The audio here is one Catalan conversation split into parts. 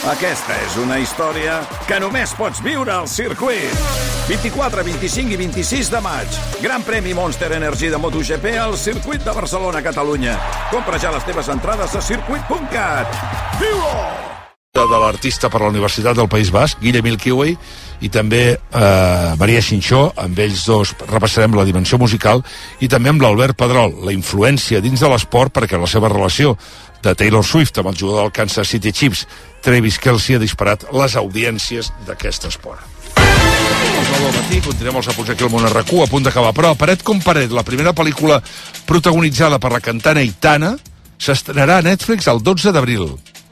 Aquesta és una història que només pots viure al circuit. 24, 25 i 26 de maig. Gran premi Monster Energy de MotoGP al circuit de Barcelona, Catalunya. Compra ja les teves entrades a circuit.cat. Viu-ho! De l'artista per la Universitat del País Basc, Guillem Ilkiway, i també Maria Xinxó. Amb ells dos repassarem la dimensió musical, i també amb l'Albert Pedrol, la influència dins de l'esport, perquè la seva relació de Taylor Swift amb el jugador del Kansas City Chiefs, Travis Kelce, ha disparat les audiències d'aquest esport. Els 9 del matí, continuem els apunts aquí al Món RQ, a punt d'acabar. Però Paret com Paret, la primera pel·lícula protagonitzada per la cantant Aitana, s'estrenarà a Netflix el 12 d'abril.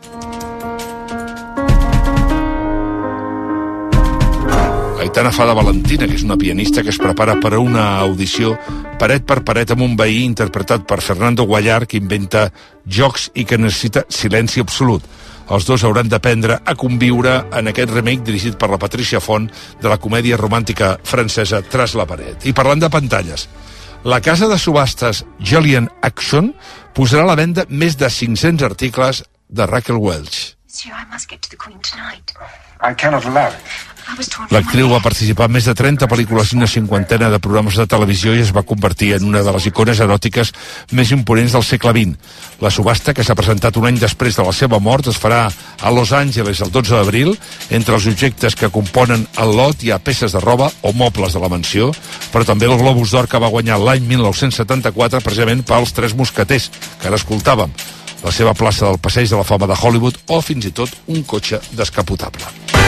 Aitana fa de Valentina, que és una pianista que es prepara per a una audició paret per paret amb un veí interpretat per Fernando Guayar, que inventa jocs i que necessita silenci absolut. Els dos hauran d'aprendre a conviure en aquest remake dirigit per la Patricia Font de la comèdia romàntica francesa Tras la paret. I parlant de pantalles, la casa de subhastes Jolian Action posarà a la venda més de 500 articles de Raquel Welch. L'actriu va participar en més de 30 pel·lícules i una cinquantena de programes de televisió i es va convertir en una de les icones eròtiques més imponents del segle XX. La subhasta, que s'ha presentat un any després de la seva mort, es farà a Los Angeles el 12 d'abril. Entre els objectes que componen el lot hi ha peces de roba o mobles de la mansió, però també el Globus d'Or que va guanyar l'any 1974 precisament pels Tres Mosqueters, que ara escoltàvem, la seva plaça del Passeig de la Fama de Hollywood o fins i tot un cotxe descapotable.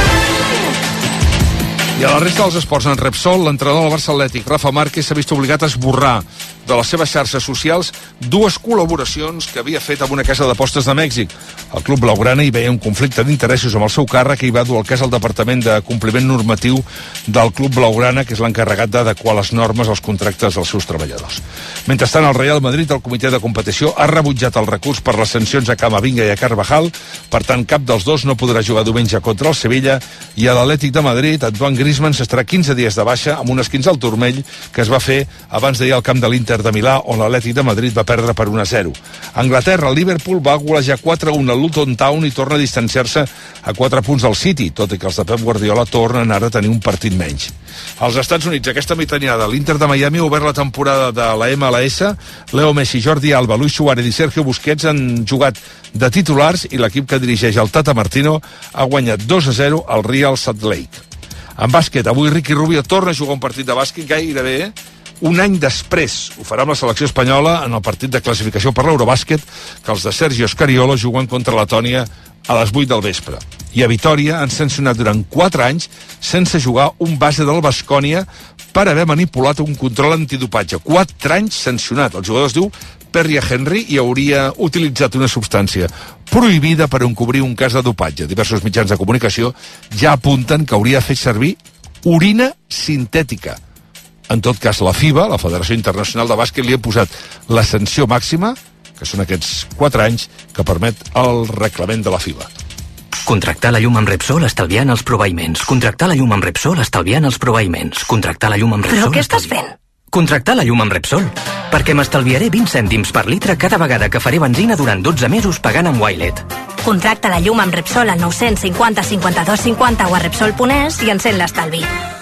I a la resta dels esports, en Repsol, l'entrenador del Barça Atlètic, Rafa Márquez, s'ha vist obligat a esborrar de les seves xarxes socials dues col·laboracions que havia fet amb una casa d'apostes de Mèxic. El club blaugrana hi veia un conflicte d'interessos amb el seu càrrec i va dur el cas al Departament de Compliment Normatiu del club blaugrana, que és l'encarregat d'adequar les normes als contractes dels seus treballadors. Mentrestant, el Real Madrid, el comitè de competició, ha rebutjat el recurs per les sancions a Camavinga i a Carvajal. Per tant, cap dels dos no podrà jugar diumenge contra el Sevilla, i a l'Atlètic de Madrid, Antoine Griezmann s'estarà 15 dies de baixa amb un esquinç al turmell que es va fer abans d'ahir al camp de l'Inter de Milà, on l'Atlètic de Madrid va perdre per 1-0. A Anglaterra, el Liverpool va golejar 4-1 al Luton Town i torna a distanciar-se a 4 punts del City, tot i que els de Pep Guardiola tornen ara a tenir un partit menys. Als Estats Units, aquesta mitjaniada, l'Inter de Miami ha obert la temporada de la MLS. Leo Messi, Jordi Alba, Luis Suárez i Sergio Busquets han jugat de titulars i l'equip que dirigeix el Tata Martino ha guanyat 2-0 al Real Salt Lake. En bàsquet, avui Ricky Rubio torna a jugar un partit de bàsquet gairebé un any després. Ho farà amb la selecció espanyola en el partit de classificació per l'Eurobàsquet, que els de Sergio Scariolo juguen contra Letònia a les 8 del vespre. I a Vitòria han sancionat durant 4 anys sense jugar un base del Baskonia per haver manipulat un control antidopatge. 4 anys sancionat. El jugador es diu Perry Henry i hauria utilitzat una substància prohibida per encobrir un cas de dopatge. Diversos mitjans de comunicació ja apunten que hauria fet servir orina sintètica. En tot cas, la FIBA, la Federació Internacional de Bàsquet, li ha posat la sanció màxima, que són aquests 4 anys, que permet el reglament de la FIBA. Contractar la llum amb Repsol estalviant els proveïments. Contractar la llum amb Repsol estalviant els proveïments. Contractar la llum amb Repsol... Però què estàs fent? Contractar la llum amb Repsol. Perquè m'estalviaré 20 cèntims per litre cada vegada que faré benzina durant 12 mesos pagant amb Wilet. Contracta la llum amb Repsol al 950 52 50 o a Repsol.es i encén l'estalvi.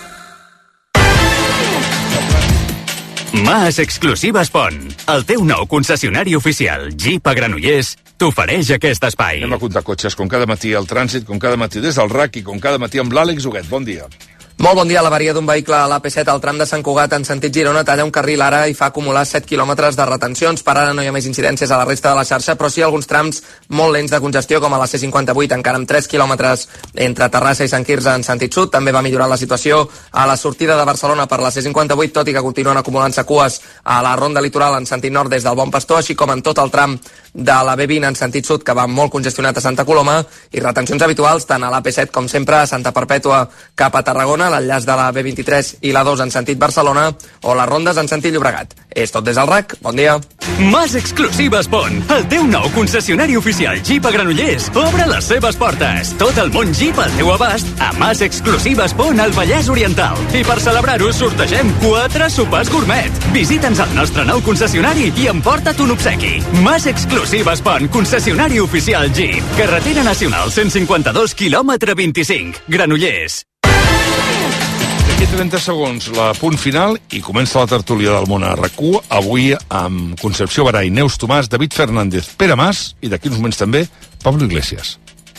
Mas Exclusives Pont, el teu nou concessionari oficial Jeep a Granollers, t'ofereix aquest espai. Anem a comptar cotxes, com cada matí al trànsit, com cada matí des del RAC i com cada matí amb l'Àlex Huguet. Bon dia. Molt bon dia. L'avaria d'un vehicle a l'AP7 al tram de Sant Cugat en sentit Girona talla un carril ara i fa acumular 7 quilòmetres de retencions. Per ara no hi ha més incidències a la resta de la xarxa, però sí alguns trams molt lents de congestió, com a la C58, encara amb 3 quilòmetres entre Terrassa i Sant Quirze en sentit sud. També va millorar la situació a la sortida de Barcelona per la C58, tot i que continuen acumulant-se cues a la ronda litoral en sentit nord des del Bon Pastor, així com en tot el tram de la B20 en sentit sud, que va molt congestionat a Santa Coloma, i retencions habituals tant a l'AP7 com sempre a Santa Perpètua cap a Tarragona, l'enllaç de la B23 i la 2 en sentit Barcelona, o les rondes en sentit Llobregat, És tot des del RAC. Bon dia. Mas Exclusives Pont, el teu nou concessionari oficial Jeep a Granollers, obre les seves portes. Tot el món Jeep al teu abast a Mas Exclusives Pont al Vallès Oriental. I per celebrar-ho sortegem 4 sopars gourmet. Visita'ns al nostre nou concessionari i emporta't un obsequi. Mas Exclusives Pont, concessionari oficial Jeep. Carretera Nacional 152, quilòmetre 25. Granollers. D'aquí 30 segons, la punt final, i comença la tertúlia del món a RAC1, avui amb Concepció Baray, Neus Tomàs, David Fernández, Pere Mas, i d'aquí uns moments també, Pablo Iglesias.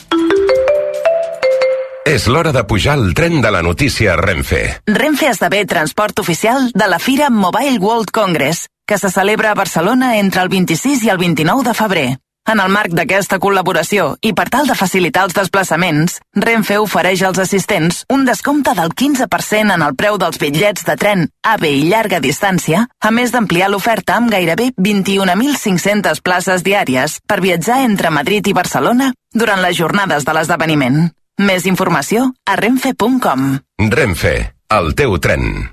És l'hora de pujar al tren de la notícia Renfe. Renfe esdevé transport oficial de la Fira Mobile World Congress, que se celebra a Barcelona entre el 26 i el 29 de febrer. En el marc d'aquesta col·laboració i per tal de facilitar els desplaçaments, Renfe ofereix als assistents un descompte del 15% en el preu dels bitllets de tren AVE i llarga distància, a més d'ampliar l'oferta amb gairebé 21.500 places diàries per viatjar entre Madrid i Barcelona durant les jornades de l'esdeveniment. Més informació a renfe.com. Renfe, el teu tren.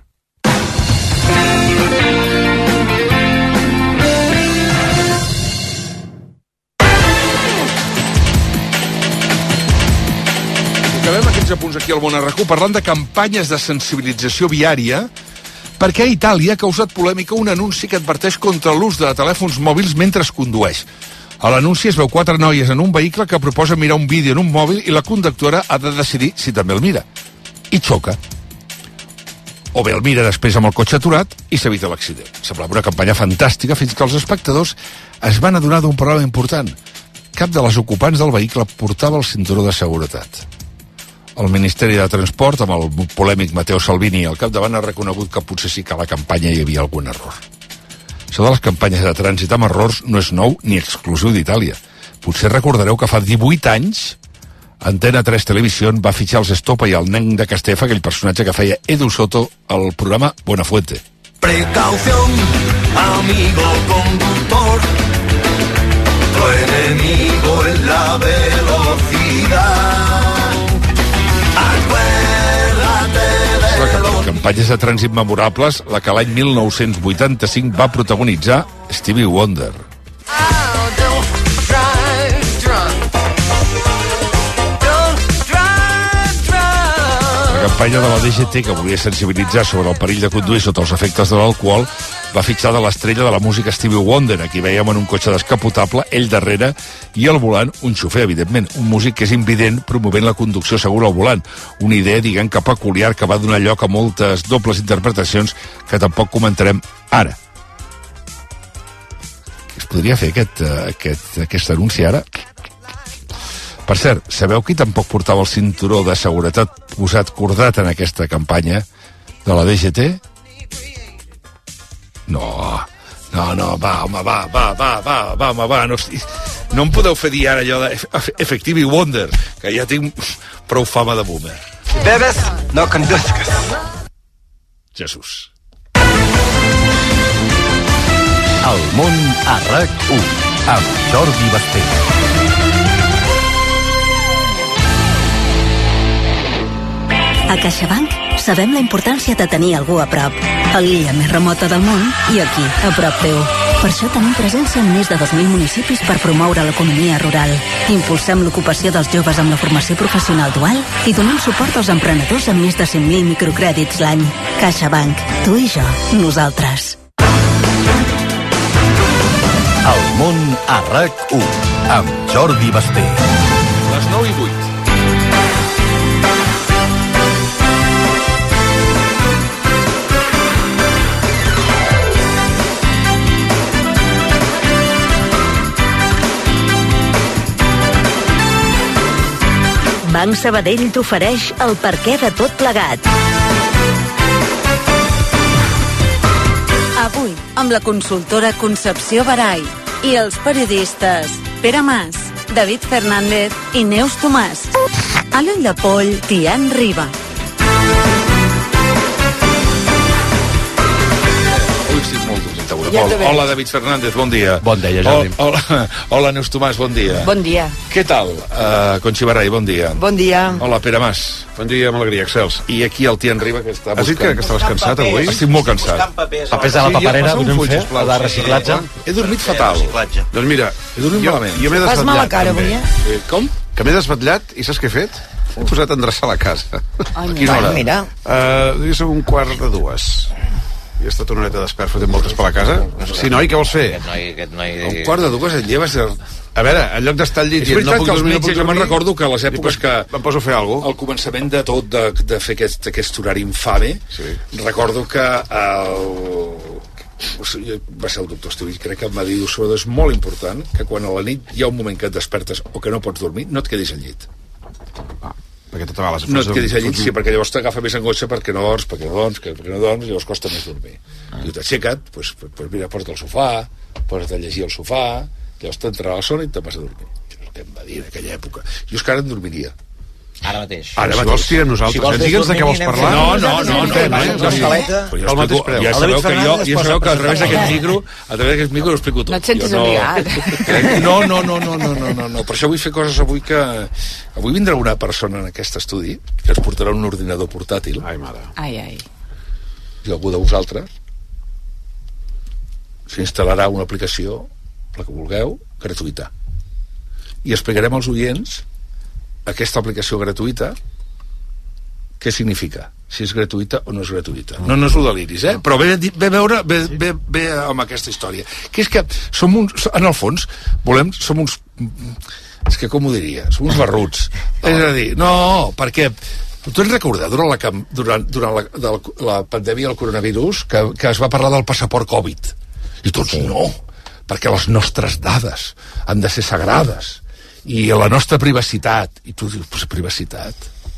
Acabem aquests apunts aquí al Món a RAC1 parlant de campanyes de sensibilització viària, perquè a Itàlia ha causat polèmica un anunci que adverteix contra l'ús de telèfons mòbils mentre es condueix. A l'anunci es veu 4 noies en un vehicle que proposa mirar un vídeo en un mòbil i la conductora ha de decidir si també el mira. I xoca. O bé el mira després amb el cotxe aturat i s'evita l'accident. Semblava una campanya fantàstica fins que els espectadors es van adonar d'un problema important. Cap de les ocupants del vehicle portava el cinturó de seguretat. El Ministeri de Transport, amb el polèmic Matteo Salvini al capdavant, ha reconegut que potser sí que a la campanya hi havia algun error. Això de les campanyes de trànsit amb errors no és nou ni exclusiu d'Itàlia. Potser recordareu que fa 18 anys Antena 3 Televisió va fitxar els Estopa i el nen de Castefa, aquell personatge que feia Edu Soto al programa Buenafuente. Precaución, amigo conductor, tu enemigo es la velocidad. Campanyes de trànsit memorables, la que l'any 1985 va protagonitzar Stevie Wonder. La campanya de la DGT, que volia sensibilitzar sobre el perill de conduir sota els efectes de l'alcohol, va fixar de l'estrella de la música Stevie Wonder. Aquí veiem en un cotxe descapotable, ell darrere, i al volant un xofer, evidentment. Un músic que és invident promovent la conducció segura al volant. Una idea, diguem, que peculiar, que va donar lloc a moltes dobles interpretacions que tampoc comentarem ara. Es podria fer aquest anunci ara? Per cert, sabeu qui tampoc portava el cinturó de seguretat posat cordat en aquesta campanya de la DGT? No, va, home, va, no em podeu fer dir ara allò d'Effective Wonder, que ja tinc prou fama de boomer. Bebes, no conduzcas. Jesús. El món a RAC1, amb Jordi Basté. A CaixaBank sabem la importància de tenir algú a prop, a l'illa més remota del món i aquí, a prop teu. Per això tenim presència en més de 2.000 municipis per promoure l'economia rural. Impulsem l'ocupació dels joves amb la formació professional dual i donem suport als emprenedors amb més de 100.000 microcrèdits l'any. CaixaBank, tu i jo, nosaltres. El món a RAC1, amb Jordi Basté. Les 9:08. Banc Sabadell t'ofereix el perquè de tot plegat. Avui, amb la consultora Concepció Baray i els periodistes Pere Mas, David Fernández i Neus Tomàs. A l'ull de poll, Tian Riba. Avui estic molt content, molt. Hola, David Fernández, bon dia. Bon dia, Jordi. Hola, Neus Tomàs, bon dia. Bon dia. Què tal? Conxi Barall, bon dia. Bon dia. Hola, Pere Mas. Bon dia, amb alegria, excels. I aquí el Tian Riba, que està buscant... Has dit que estaves cansat avui? Estic molt cansat. Papers a la paperera, podem fer? La de reciclatge? He dormit fatal. Doncs mira, he dormit malament. Jo m'he desvetllat. Fas mala cara avui, Com? Que m'he desvetllat i saps què he fet? M'he posat a endreçar la casa. A quina hora? Mira. Devia ser 1:15. I he estat una horeta despert fotent voltes per la casa. Sí, noi, què vols fer? Aquest noi... 1:15 et lleves... A veure, en lloc d'estar al llit... És veritat que els metges, jo me'n recordo que a les èpoques que... Em poso a fer alguna cosa. Al començament de tot, de fer aquest horari infame, recordo que va ser el doctor Estivill, crec que em va dir, sobretot és molt important que quan a la nit hi ha un moment que et despertes o que no pots dormir, no et quedis al llit. Perquè tot va les... No et quedis al llit, sí, perquè llavors t'agafa més angoixa perquè no dorms, llavors costa més dormir. I t'aixeca't, doncs mira, posa't al sofà, posa't a llegir al sofà, llavors t'entrarà la son i te'n vas a dormir. Això és el que em va dir en aquella època. Jo és que ara em dormiria. Ara mateix. Ara mateix. Si vols, tira nosaltres. Digue'ns de què vols parlar. No. Ja sabeu que a través d'aquest micro ho explico tot. No et sentis obligat. No. Per això vull fer coses avui que... Avui vindrà una persona en aquest estudi que ens portarà un ordinador portàtil. Ai, mare. Ai. I algú de vosaltres s'instal·larà una aplicació, la que vulgueu, gratuïta. I explicarem als oients aquesta aplicació gratuïta què significa, si és gratuïta o no és gratuïta. No és un deliris, però ve amb aquesta història, que és que som uns, en el fons som uns, és que com ho diria, som uns barruts, és a dir, no, perquè tu ens recordes durant la pandèmia del coronavirus que es va parlar del passaport Covid i tots no, perquè les nostres dades han de ser sagrades i la nostra privacitat, i tu dius, pues, privacitat,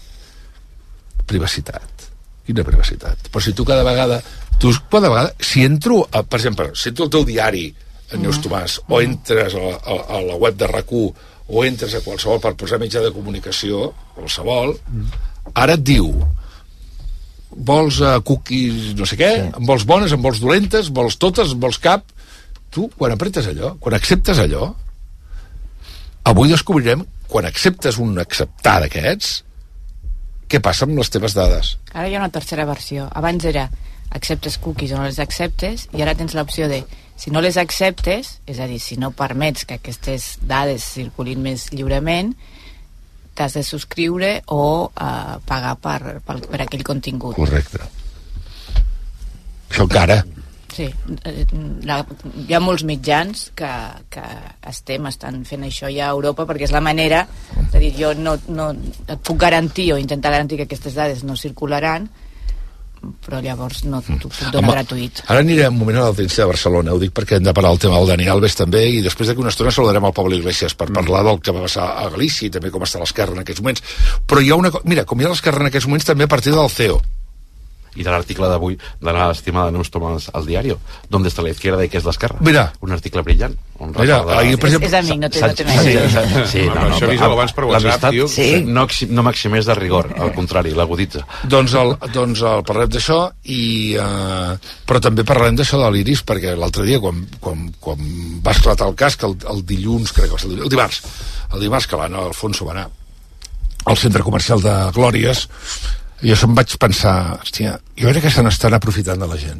quina privacitat? Però si tu cada vegada si entro, per exemple, si entro al teu diari Neus Tomàs, o entres a la web de RAC1 o entres a qualsevol per posar mitjà de comunicació, qualsevol, ara et diu vols cookies no sé què, en vols bones, en vols dolentes, vols totes, en vols cap. Tu, quan apretes allò, quan acceptes allò, avui descobrirem, quan acceptes un acceptar d'aquests, què passa amb les teves dades? Ara hi ha una tercera versió. Abans era acceptes cookies o no les acceptes, i ara tens l'opció de, si no les acceptes, és a dir, si no permets que aquestes dades circulin més lliurement, t'has de subscriure o pagar per aquell contingut. Correcte. Això encara... Sí, hi ha molts mitjans que estan fent això ja a Europa, perquè és la manera, és a dir, jo no et puc garantir o intentar garantir que aquestes dades no circularan, però llavors no t'ho puc donar gratuït. Ara anirem un moment a l'Audiència de Barcelona, ho dic perquè hem de parlar el tema del Dani Alves també, i després d'aquí una estona saludarem al Pablo Iglesias per parlar del que va passar a Galícia i també com està l'esquerra en aquests moments. Però hi ha una cosa, mira, com hi ha l'esquerra en aquests moments, també a partir del CEO. Y de l'article d'avui de la estimada Neus Tomàs al diario, ¿dónde está la izquierda y qué es l'esquerra? Mira. Un article brillant. Mira, ahí, per exemple... És amic, no té més. Sí, no, això avisa abans per WhatsApp, tio. No maximés de rigor, al contrari, l'aguditza. Doncs parlem d'això, però també parlem d'això de l'Iris, perquè l'altre dia, quan va esclatar el cas, que el dilluns, crec que va ser el dimarts que l'Alfonso va anar al centre comercial de Glòries, i jo em vaig pensar, hòstia, jo crec que se n'estan aprofitant de la gent.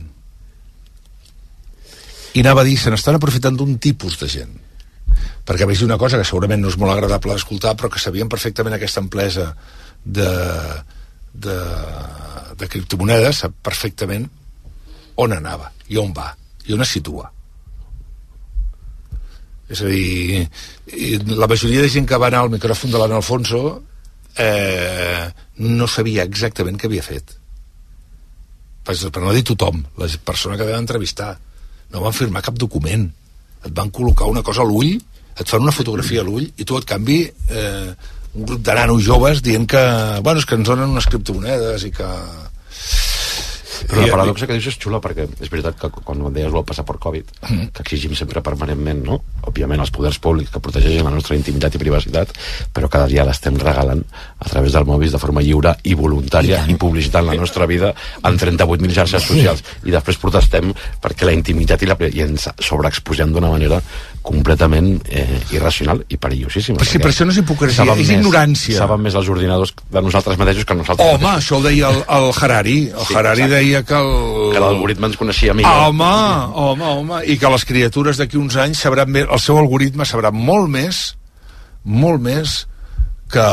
I anava a dir, se n'estan aprofitant d'un tipus de gent. Perquè vaig dir una cosa que segurament no és molt agradable d'escoltar, però que sabien perfectament aquesta empresa de criptomonedes, sap perfectament on anava, i on va, i on es situa. És a dir, la majoria de gent que va anar al micròfon de l'Anna Alfonso no sabia exactament què havia fet, per no dir tothom. La persona que vam entrevistar no van firmar cap document, et van col·locar una cosa a l'ull, et fan una fotografia a l'ull i tu et canvi un grup de nanos joves dient que, bueno, és que ens donen unes criptomonedes i que Però la paradoxa que dius és xula, perquè és veritat que quan deies el passaport Covid, que exigim sempre permanentment, no? Òbviament els poders públics que protegeixen la nostra intimitat i privacitat, però cada dia l'estem regalant a través del mòbil de forma lliure i voluntària i publicitant la nostra vida en 38.000 xarxes socials. I després protestem perquè la intimitat i ens sobreexposem d'una manera completament irracional i perillosíssima. Però sí, per això no és hipocresia, és ignorància. Saben més els ordinadors de nosaltres mateixos que nosaltres. Home, això ho deia el Harari. El Harari deia que l'algoritme ens coneixia millor. Home, i que les criatures d'aquí uns anys sabran més, el seu algoritme sabrà molt més que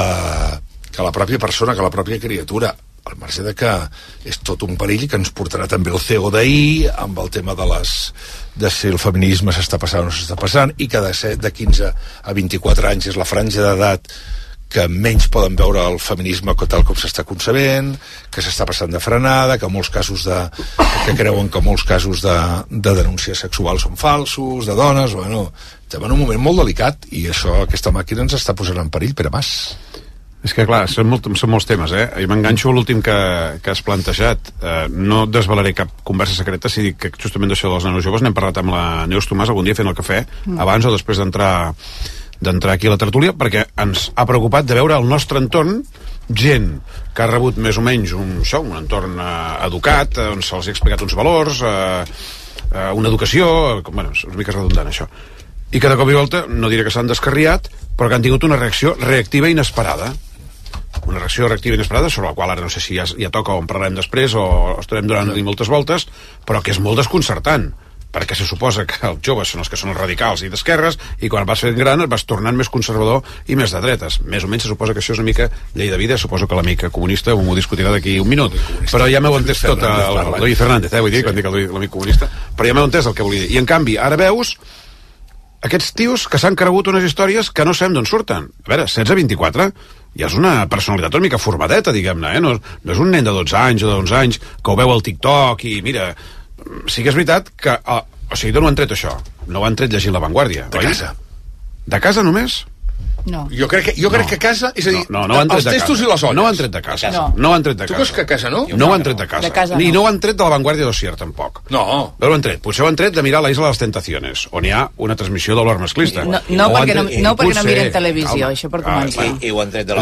la pròpia persona, que la pròpia criatura, al marge de que és tot un perill que ens portarà també el CEO d'ahir amb el tema de si el feminisme s'està passant o no s'està passant, i que de 15 a 24 anys és la franja d'edat que menys poden veure el feminisme tal com s'està concebent, que s'està passant de frenada, que molts casos que creuen que molts casos de denúncia sexual són falsos, de dones, estem en un moment molt delicat, i aquesta màquina ens està posant en perill, Pere Mas. És que, clar, són molts temes, I m'enganxo a l'últim que has plantejat. No desvelaré cap conversa secreta si dic que justament d'això dels nanos joves n'hem parlat amb la Neus Tomàs algun dia fent el cafè, abans o després d'entrar aquí a la tertúlia, perquè ens ha preocupat de veure el nostre entorn gent que ha rebut més o menys un entorn educat, on se'ls ha explicat uns valors, una educació, és una mica redundant això, i que de cop i volta, no diré que s'han descarriat, però que han tingut una reacció reactiva i inesperada. Una reacció reactiva inesperada, sobre la qual ara no sé si ja toca o en parlarem després o estarem donant moltes voltes, però que és molt desconcertant, perquè se suposa que els joves són els que són els radicals i d'esquerres, i quan vas fent gran et vas tornant més conservador i més de dretes. Més o menys se suposa que això és una mica llei de vida. Suposo que l'amic comunista m'ho discutirà d'aquí un minut, però ja m'heu entès tot, el David Fernández, vull dir, quan dic l'amic comunista, però ja m'heu entès el que volia dir. I en canvi, ara veus aquests tios que s'han cregut unes històries que no sabem d'on surten. A veure, 16-24 ja és una personalitat una mica formadeta, diguem-ne, no és un nen de 12 anys o de 11 anys que ho veu al TikTok i mira, sí que és veritat que d'on ho han tret això? No ho han tret llegint La Vanguardia, oi? Casa. De casa només? No. Jo crec que a casa, és a dir, no els testos i les olles. No ho han tret de casa. No ho han tret de casa. Tu creus que a casa no? No ho han tret de casa. Ni no ho han tret de La Vanguardia d'Osier, tampoc. No. No ho han tret. Potser ho han tret de mirar La Isla de les Tentaciones, on hi ha una transmissió de l'hort masclista. No, perquè no miren televisió, això per començar. I ho han tret de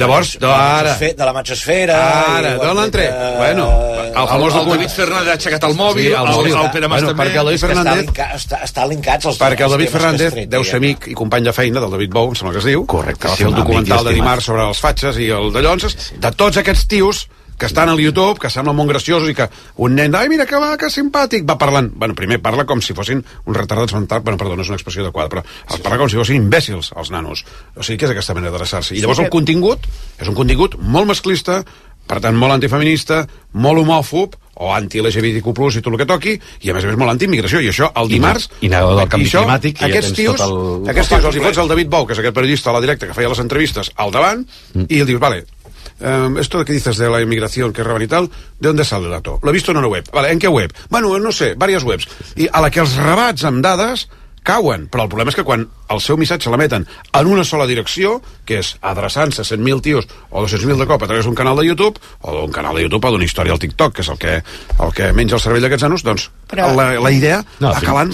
la Machosfera. Ara, d'on l'han tret? Bueno, el David Fernández ha aixecat el mòbil, el Pere Mas també. Perquè el David Fernández... Està linkats els... Perquè el David Fernández deu ser amic i company de feina del David Bou, em sembla que es diu. Correcte. El documental de dimarts sobre els fatxes i el de Llonses, de tots aquests tios que estan al YouTube, que semblen molt graciosos i que un nen, ai mira que simpàtic, va parlant, primer parla com si fossin un retardats mental, perdó, no és una expressió adequada, però els parla com si fossin imbècils els nanos, o sigui que és aquesta manera d'adreçar-se, i llavors el contingut és un contingut molt masclista, per tant molt antifeminista, molt homòfob o anti-LGBTQ+, i tot el que toqui, i a més molt anti-immigració, i això el dimarts... I negador del canvi climàtic, aquests tios els hi fots al David Bou, que és aquest periodista a la directa que feia les entrevistes, al davant, i el dius, vale, esto que dices de la inmigración que roban y tal, ¿de dónde sale el dato? Lo he visto en una web. Vale, ¿en qué web? Bueno, no sé, varias webs. I a la que els rebats amb dades cauen, però el problema és que quan el seu missatge l'emeten en una sola direcció, que és adreçant-se a 100.000 tios o 200.000 de cop a través d'un canal de YouTube, o d'un canal de YouTube o d'una història al TikTok, que és el que menja el cervell d'aquests nanos, doncs la idea va calant.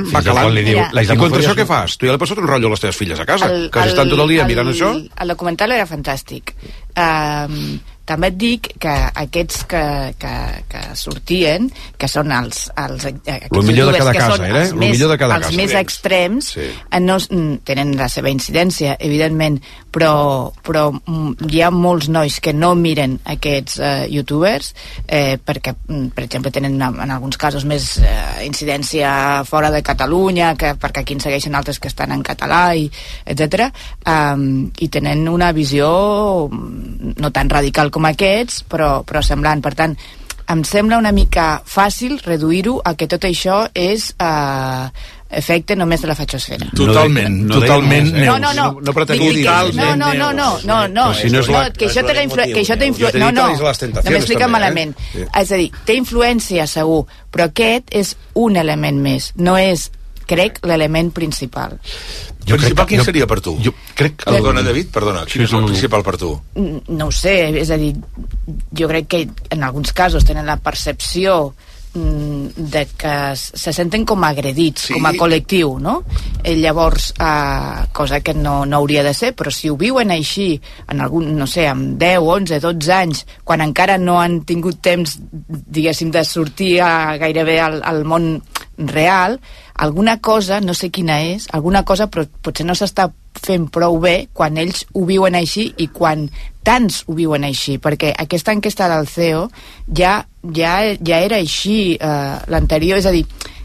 I contra això què fas? Tu ja li pots fotre un rotllo a les teves filles a casa, que estan tot el dia mirant això? El documental era fantàstic. També et dic que aquests que sortien, que són els millor de cada casa, els més extrems, no tenen la seva incidència, evidentment, però hi ha molts nois que no miren aquests youtubers perquè, per exemple, tenen en alguns casos més incidència fora de Catalunya, perquè aquí en segueixen altres que estan en català, etc. I tenen una visió no tan radical com aquests, però semblant. Per tant, em sembla una mica fàcil reduir-ho a que tot això és efecte només de la fachosfera. Totalment. No, que això té influència. No m'explica malament. És a dir, té influència segur, però aquest és un element més, no és crec, l'element principal. Quin seria per tu? Perdona, David, quin és el principal per tu? No ho sé, és a dir, jo crec que en alguns casos tenen la percepció de que se senten com agredits, com a col·lectiu, no? Llavors, cosa que no hauria de ser, però si ho viuen així en algun, no sé, amb 10, 11, 12 anys, quan encara no han tingut temps, diguéssim, de sortir gairebé al món real, alguna cosa, no sé quina és, alguna cosa però potser no s'està fent prou bé quan ells ho viuen així i quan tants ho viuen així, perquè aquesta enquesta del CEO ja era així l'anterior, és a dir,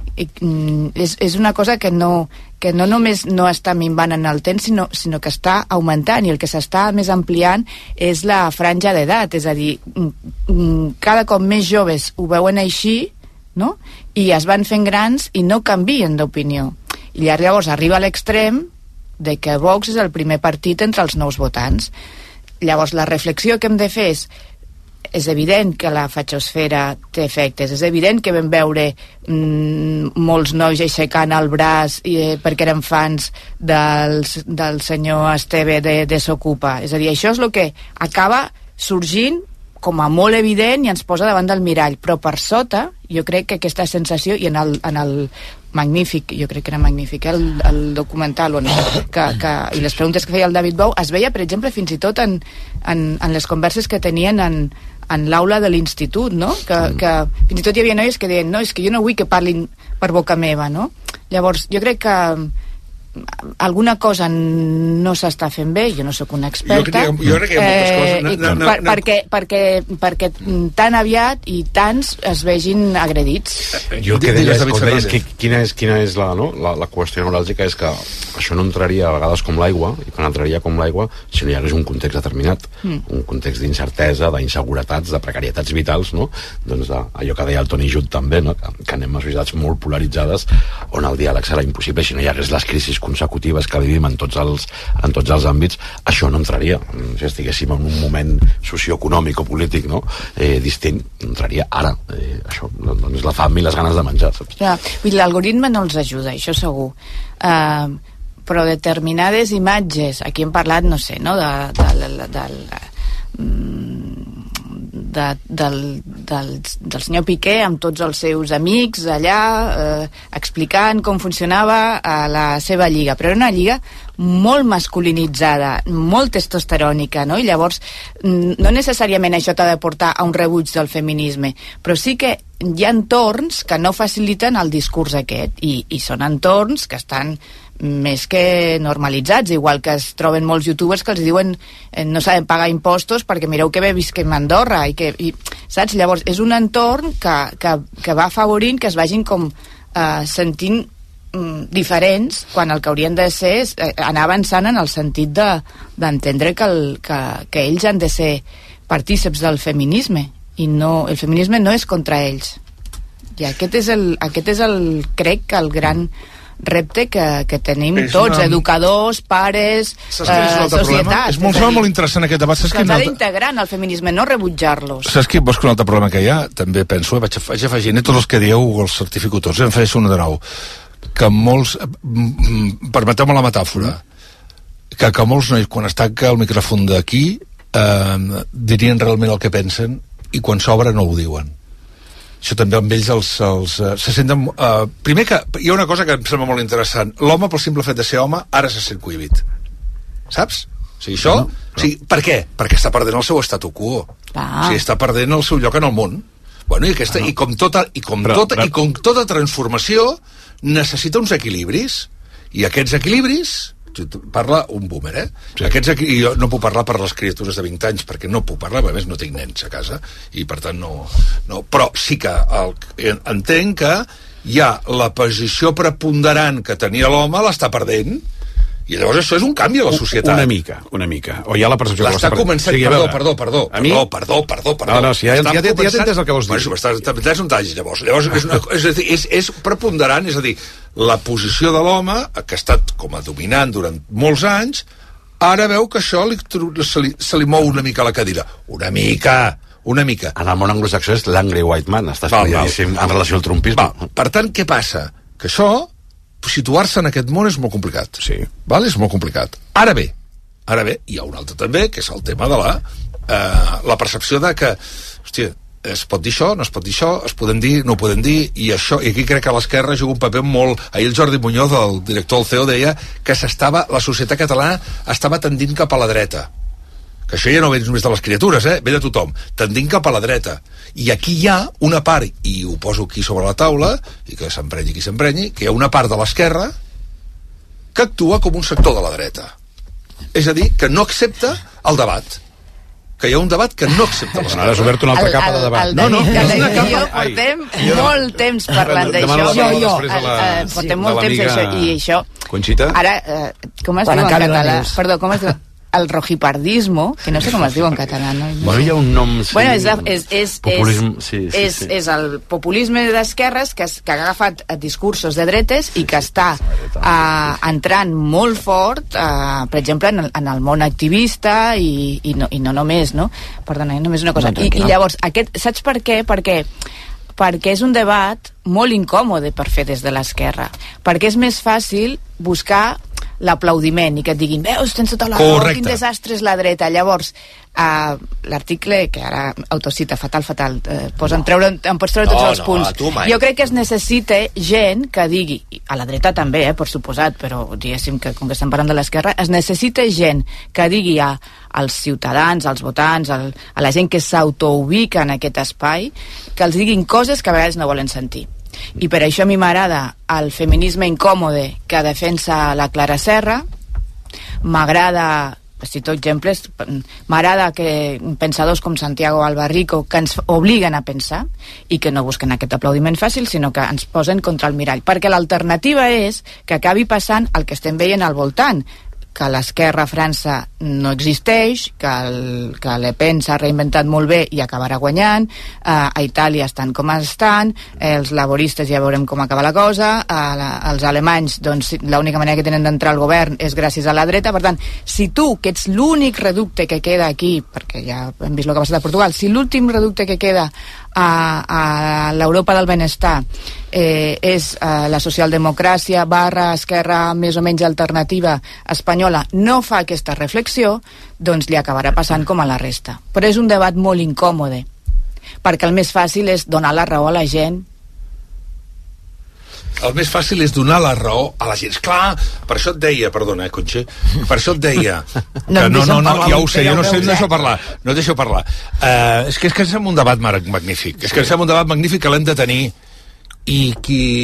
és una cosa que no només no està minvant en el temps, sinó que està augmentant, i el que s'està més ampliant és la franja d'edat, és a dir, cada cop més joves ho veuen així, no? I es van fent grans i no canvien d'opinió. I llavors arriba a l'extrem de que Vox és el primer partit entre els nous votants. Llavors la reflexió que hem de fer és evident que la fachosfera té efectes, és evident que vam veure molts nois aixecant el braç perquè eren fans del senyor Esteve de Desokupa. És a dir, això és el que acaba sorgint com a molt evident i ens posa davant del mirall, però per sota jo crec que aquesta sensació, i en el magnífic, jo crec que era magnífic el documental i les preguntes que feia el David Bou, es veia, per exemple, fins i tot en les converses que tenien en l'aula de l'institut, no? Que fins i tot hi havia noies que deien, no, és que jo no vull que parlin per boca meva, no? Llavors, jo crec que alguna cosa no s'està fent bé, jo no sóc una experta, jo crec que hi ha moltes coses perquè tan aviat i tants es vegin agredits. Jo el que deia és que quina és la qüestió neuràlgica, és que això no entraria a vegades com l'aigua, i quan entraria com l'aigua si no hi hagués un context determinat, un context d'incertesa, d'inseguretats, de precarietats vitals, no? Doncs allò que deia el Toni Judd també, no? Que anem a societats molt polaritzades on el diàleg serà impossible. Si no hi hagués les crisis consecutives que vivim en tots els àmbits, això no entraria. Si estiguéssim en un moment socioeconòmic o polític, no? Distint, no entraria ara. Això, doncs la fam i les ganes de menjar, saps? Ja, l'algoritme no els ajuda, això segur. Però determinades imatges, aquí hem parlat, no sé, no? Del senyor Piqué amb tots els seus amics allà explicant com funcionava la seva lliga, però era una lliga molt masculinitzada, molt testosterònica, no? I llavors no necessàriament això t'ha de portar a un rebuig del feminisme, però sí que hi ha entorns que no faciliten el discurs aquest, i són entorns que estan més que normalitzats, igual que es troben molts youtubers que els diuen no saben pagar impostos perquè mireu que bé visquem a Andorra, saps? Llavors és un entorn que va afavorint que es vagin com sentint diferents, quan el que haurien de ser és anar avançant en el sentit d'entendre que ells han de ser partíceps del feminisme, i no, el feminisme no és contra ells, i aquest és crec que el gran repte que tenim tots, educadors, pares, societat. És molt interessant aquest debat. Que s'ha d'integrar en el feminisme, no rebutjar-los. Saps que veus que un altre problema que hi ha? També penso, vaig afegint tots els que dieu, els certificadors, em feia una de nou, que molts, permeteu-me la metàfora, que molts nois, quan es tanca el micròfon d'aquí, dirien realment el que pensen, i quan s'obre no ho diuen. Això també amb ells se senten... primer que hi ha una cosa que em sembla molt interessant. L'home, pel simple fet de ser home, ara se sent cohibit. Saps? O sigui, això... per què? Perquè està perdent el seu statu quo. O sigui, està perdent el seu lloc en el món. Bueno, i com tota transformació necessita uns equilibris. I aquests equilibris... Parla un boomer, jo no puc parlar per les criatures de 20 anys perquè no puc parlar, a més no tinc nens a casa i per tant no. Però sí que entenc que hi ha la posició preponderant que tenia l'home, l'està perdent, i llavors això és un canvi a la societat. Una mica. O hi ha la percepció que l'està començant... Perdó. No, si ja t'entens el que vols dir. T'entens un tall, llavors. És preponderant, és a dir, la posició de l'home, que ha estat com a dominant durant molts anys, ara veu que això se li mou una mica la cadira. Una mica. En el món anglosaxó és l'angry white man, està estudiadíssim en relació al trumpisme. Per tant, què passa? Que això situar-se en aquest món és molt complicat. Sí. Val? És molt complicat. Ara bé, hi ha un altre també, que és el tema de la percepció de que, hòstia, es pot dir això, no es pot dir això, es poden dir, no ho poden dir, i aquí crec que l'esquerra juga un paper molt... Ahir el Jordi Muñoz, el director del CEO, deia que la societat catalana estava tendint cap a la dreta. Que això ja no ve només de les criatures, ve de tothom, tendint cap a la dreta. I aquí hi ha una part, i ho poso aquí sobre la taula, i que s'emprenyi qui s'emprenyi, que hi ha una part de l'esquerra que actua com un sector de la dreta. És a dir, que no accepta el debat. Que hi ha un debat que no accepta l'esquerra. Ara has obert una altra capa de debat. No, jo portem molt temps parlant d'això. Portem molt temps d'això. I això... Conxita? Ara, com es diu en català? Perdó, com es diu? El rojipardismo, que no sé com es diu en català, no? Bueno, hi ha un nom... Bueno, és el populisme d'esquerres que ha agafat discursos de dretes i que està entrant molt fort, per exemple, en el món activista i no només, no? Perdona, només una cosa. I llavors, saps per què? Perquè és un debat molt incòmode per fer des de l'esquerra. Perquè és més fàcil buscar l'aplaudiment i que et diguin, veus, tens tota la raó, quin desastre és la dreta. Llavors, l'article, que ara autocita, fatal, em pots treure tots els punts. Jo crec que es necessita gent que digui, a la dreta també, per suposat, però diguéssim que com que estem parlant de l'esquerra, es necessita gent que digui als ciutadans, als votants, a la gent que s'autoubica en aquest espai, que els diguin coses que a vegades no volen sentir. I per això a mi m'agrada el feminisme incòmode que defensa la Clara Serra, m'agrada, cito exemples, m'agrada que pensadors com Santiago Albarrico que ens obliguen a pensar i que no busquen aquest aplaudiment fàcil, sinó que ens posen contra el mirall, perquè l'alternativa és que acabi passant el que estem veient al voltant, que l'esquerra a França no existeix, que Le Pen s'ha reinventat molt bé i acabarà guanyant, a Itàlia estan com estan, els laboristes ja veurem com acaba la cosa, els alemanys, doncs l'única manera que tenen d'entrar al govern és gràcies a la dreta. Per tant, si tu, que ets l'únic reducte que queda aquí, perquè ja hem vist el que ha passat a Portugal, si l'últim reducte que queda a l'Europa del benestar és la socialdemocràcia / esquerra més o menys alternativa espanyola, no fa aquesta reflexió, doncs li acabarà passant com a la resta. Però és un debat molt incòmode, perquè el més fàcil és donar la raó a la gent. El més fàcil és donar la raó a la gent. Clar, per això et deia, perdona, Conxe, per això et deia que no, ja ho sé, jo no deixo parlar, no deixo parlar. És que ens fem un debat magnífic, és que ens fem un debat magnífic que l'hem de tenir i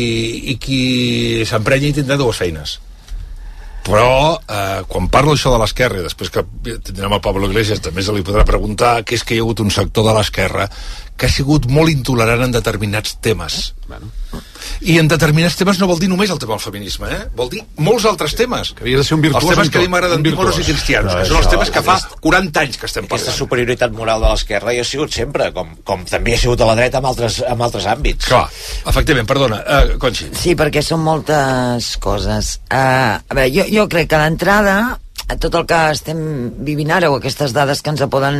qui s'emprenyi tindrà dues feines. Però quan parlo això de l'esquerra, després que tindrem el Pablo Iglesias, també se li podrà preguntar que és que hi ha hagut un sector de l'esquerra que ha sigut molt intolerant en determinats temes. I en determinats temes no vol dir només el tema del feminisme, vol dir molts altres temes. Que havia de ser un virtuós. Els temes que a mi m'agraden dir moros i cristians, que són els temes que fa 40 anys que estem parlant. Aquesta superioritat moral de l'esquerra hi ha sigut sempre, com també ha sigut a la dreta en altres àmbits. Clar, efectivament, perdona, Conxi. Sí, perquè són moltes coses. A veure, jo crec que d'entrada, tot el que estem vivint ara, o aquestes dades que ens poden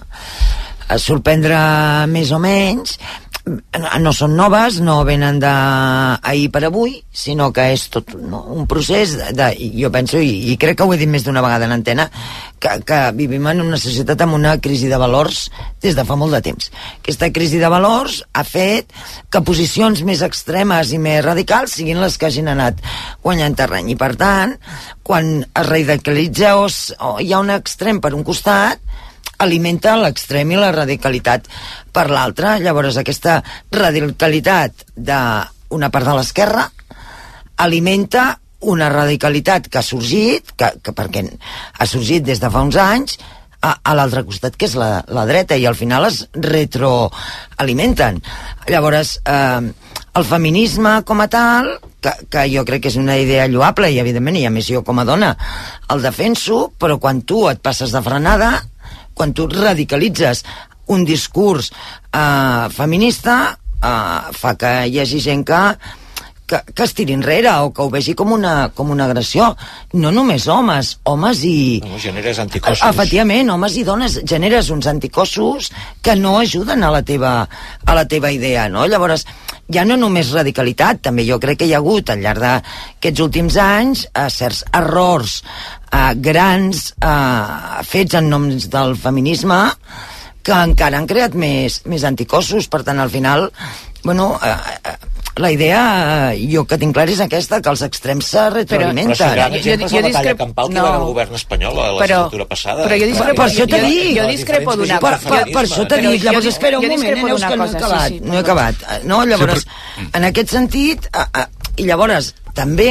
a sorprendre més o menys, no són noves, no venen d'ahir per avui, sinó que és tot un procés jo penso, i crec que ho he dit més d'una vegada en antena, que vivim en una societat amb una crisi de valors des de fa molt de temps. Aquesta crisi de valors ha fet que posicions més extremes i més radicals siguin les que hagin anat guanyant terreny, i per tant, quan es radicalitza o hi ha un extrem per un costat, alimenta l'extrem i la radicalitat per l'altre. Llavors aquesta radicalitat d'una part de l'esquerra alimenta una radicalitat que ha sorgit, que perquè ha sorgit des de fa uns anys, a l'altre costat, que és la dreta, i al final es retroalimenten. Llavors el feminisme com a tal, que jo crec que és una idea lloable, i evidentment, i a més jo com a dona el defenso, però quan tu et passes de frenada, quan tu radicalitzes un discurs feminista, fa que hi hagi gent que es tiri enrere o que ho vegi com una agressió. No només homes i... No, generes anticossos. Efectivament, homes i dones, generes uns anticossos que no ajuden a la teva idea, no? Llavors, ja no només radicalitat, també jo crec que hi ha hagut al llarg d'aquests últims anys certs errors grans fets en noms del feminisme que encara han creat més anticossos. Per tant, al final, bueno, la idea, jo que tinc clar, és aquesta, que els extrems se retroalimenten. Però si gran exemple és la batalla campal que va haver el govern espanyol a la legislatura passada. Però jo discrepo, per això t'he dit. Jo discrepo d'una cosa. Per això t'he dit. Llavors, espera un moment, Neus, que no he acabat. No he acabat. No, llavors, en aquest sentit, i llavors, també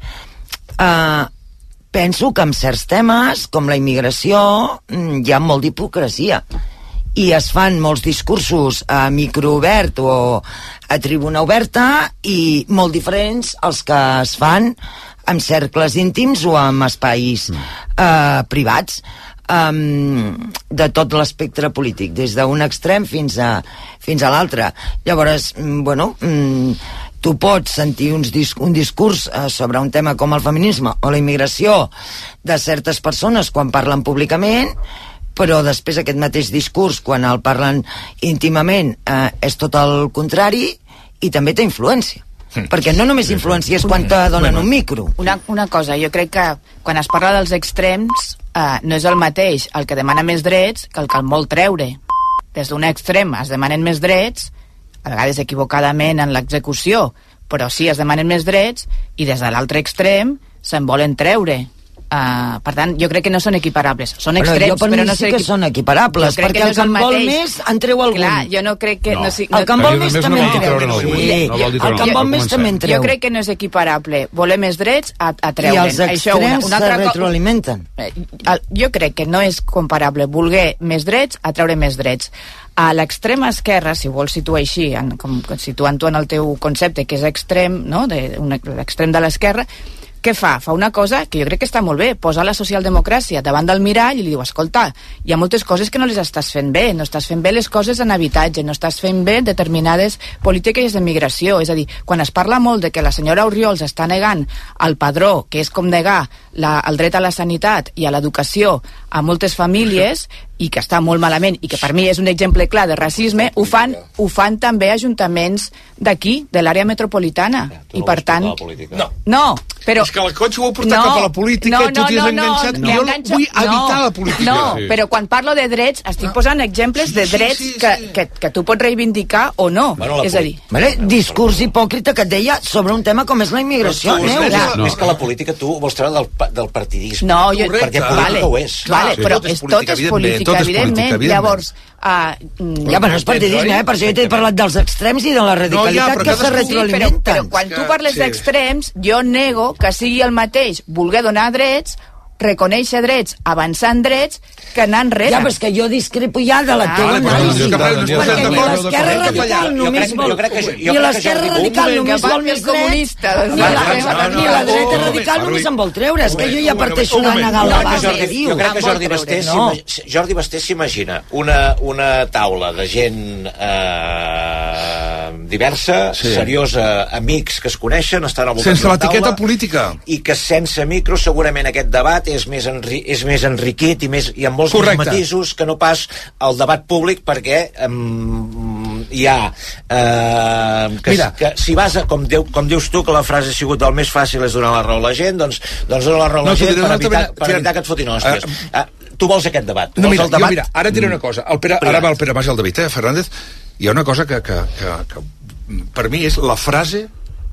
penso que en certs temes, com la immigració, hi ha molt d'hipocresia. I es fan molts discursos a microobert o a tribuna oberta i molt diferents als que es fan en cercles íntims o en espais privats de tot l'espectre polític, des d'un extrem fins a l'altre. Llavors, bueno, tu pots sentir un discurs sobre un tema com el feminisme o la immigració de certes persones quan parlen públicament, però després aquest mateix discurs, quan el parlen íntimament, és tot el contrari i també té influència. Perquè no només influència és quan te donen un micro. Una cosa, jo crec que quan es parla dels extrems no és el mateix el que demana més drets que el que el vol treure. Des d'un extrem es demanen més drets, a vegades equivocadament en l'execució, però sí es demanen més drets, i des de l'altre extrem se'n volen treure. Per tant, jo crec que no són equiparables. Són extrems, però no sé que són equiparables, perquè el que en vol més en treu algun. Clar, jo no crec que... El que en vol més també en treu. El que en vol més també en treu. Jo crec que no és equiparable voler més drets a treure'n. I els extrems se retroalimenten. Jo crec que no és comparable voler més drets a treure més drets. A l'extrema esquerra, si vols situar així, situant-ho en el teu concepte, que és extrem, no? L'extrem de l'esquerra, què fa? Fa una cosa que jo crec que està molt bé, posa la socialdemocràcia davant del mirall i li diu, escolta, hi ha moltes coses que no les estàs fent bé, no estàs fent bé les coses en habitatge, no estàs fent bé determinades polítiques de migració. És a dir, quan es parla molt de que la senyora Orriols està negant el padró, que és com negar el dret a la sanitat i a l'educació a moltes famílies, i que està molt malament, i que per mi és un exemple clar de racisme, ho fan també ajuntaments d'aquí, de l'àrea metropolitana. I per tant... No, però... És que el cotxe ho ha portat cap a la política i tu t'hi has enganxat. Jo vull evitar la política. No, però quan parlo de drets estic posant exemples de drets que tu pots reivindicar o no. És a dir... Discurs hipòcrita que et deia sobre un tema com és la immigració. És que la política tu vols treure del partidisme. No, perquè política ho és. Però tot és política, evidentment. Llavors... Ja, però no és partidisme, per això jo t'he parlat dels extrems i de la radicalitat que se retroalimenten. Però quan tu parles d'extrems, jo nego que sigui el mateix voler donar drets, reconèixer drets, avançar en drets, que anar enrere. Ja, però és que jo discrepo ja de la teva anàlisi. Perquè ni l'esquerra radical només vol... Ni l'esquerra radical només vol més drets, ni la dreta radical només en vol treure. És que jo ja parteixo de negar la base. Jo crec que Jordi Basté s'imagina una taula de gent diversa, seriosa, amics que es coneixen, estan al voltant sense l'etiqueta política. I que sense micro segurament aquest debat és més enriquit i amb molts més matisos que no pas el debat públic, perquè hi ha que si vas com dius tu, que la frase ha sigut el més fàcil és donar la raó a la gent, doncs donar la raó a la gent per evitar que et fotin hòsties. Tu vols aquest debat. Mira, ara et diré una cosa. Ara va el Pere Mas i el David Fernández. Hi ha una cosa que per mi és la frase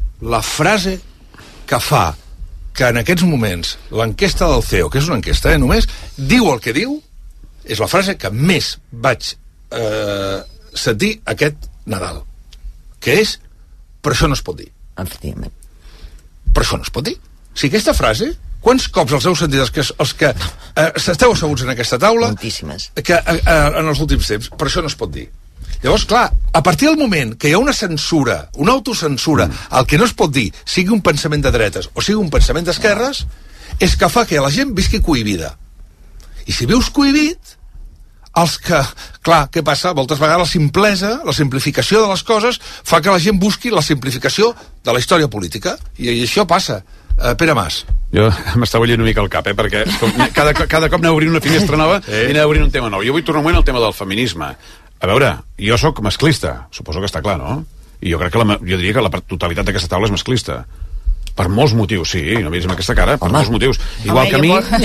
que fa que en aquests moments l'enquesta del CEO, que és una enquesta, només diu el que diu, és la frase que més vaig sentir aquest Nadal, que és, però això no es pot dir. Efectivament. Però això no es pot dir. O sigui, aquesta frase, quants cops els heu sentit els que esteu asseguts en aquesta taula? Moltíssimes. Que en els últims temps, però això no es pot dir. Llavors, clar, a partir del moment que hi ha una censura, una autocensura, el que no es pot dir, sigui un pensament de dretes o sigui un pensament d'esquerres, és que fa que la gent visqui cohibida. I si vius cohibit, els que, clar, què passa? Moltes vegades la simplesa, la simplificació de les coses fa que la gent busqui la simplificació de la història política, i això passa. Pere Mas. Jo m'està bullint una mica el cap, perquè cada cop aneu obrint una finestra nova i aneu obrint un tema nou. Jo vull tornar un moment al tema del feminisme. A veure, jo sóc masclista, suposo que està clar, no? I jo crec que jo diria que la totalitat d'aquesta taula és masclista. Per molts motius, sí, no miris amb aquesta cara, per molts motius. Igual que a mi...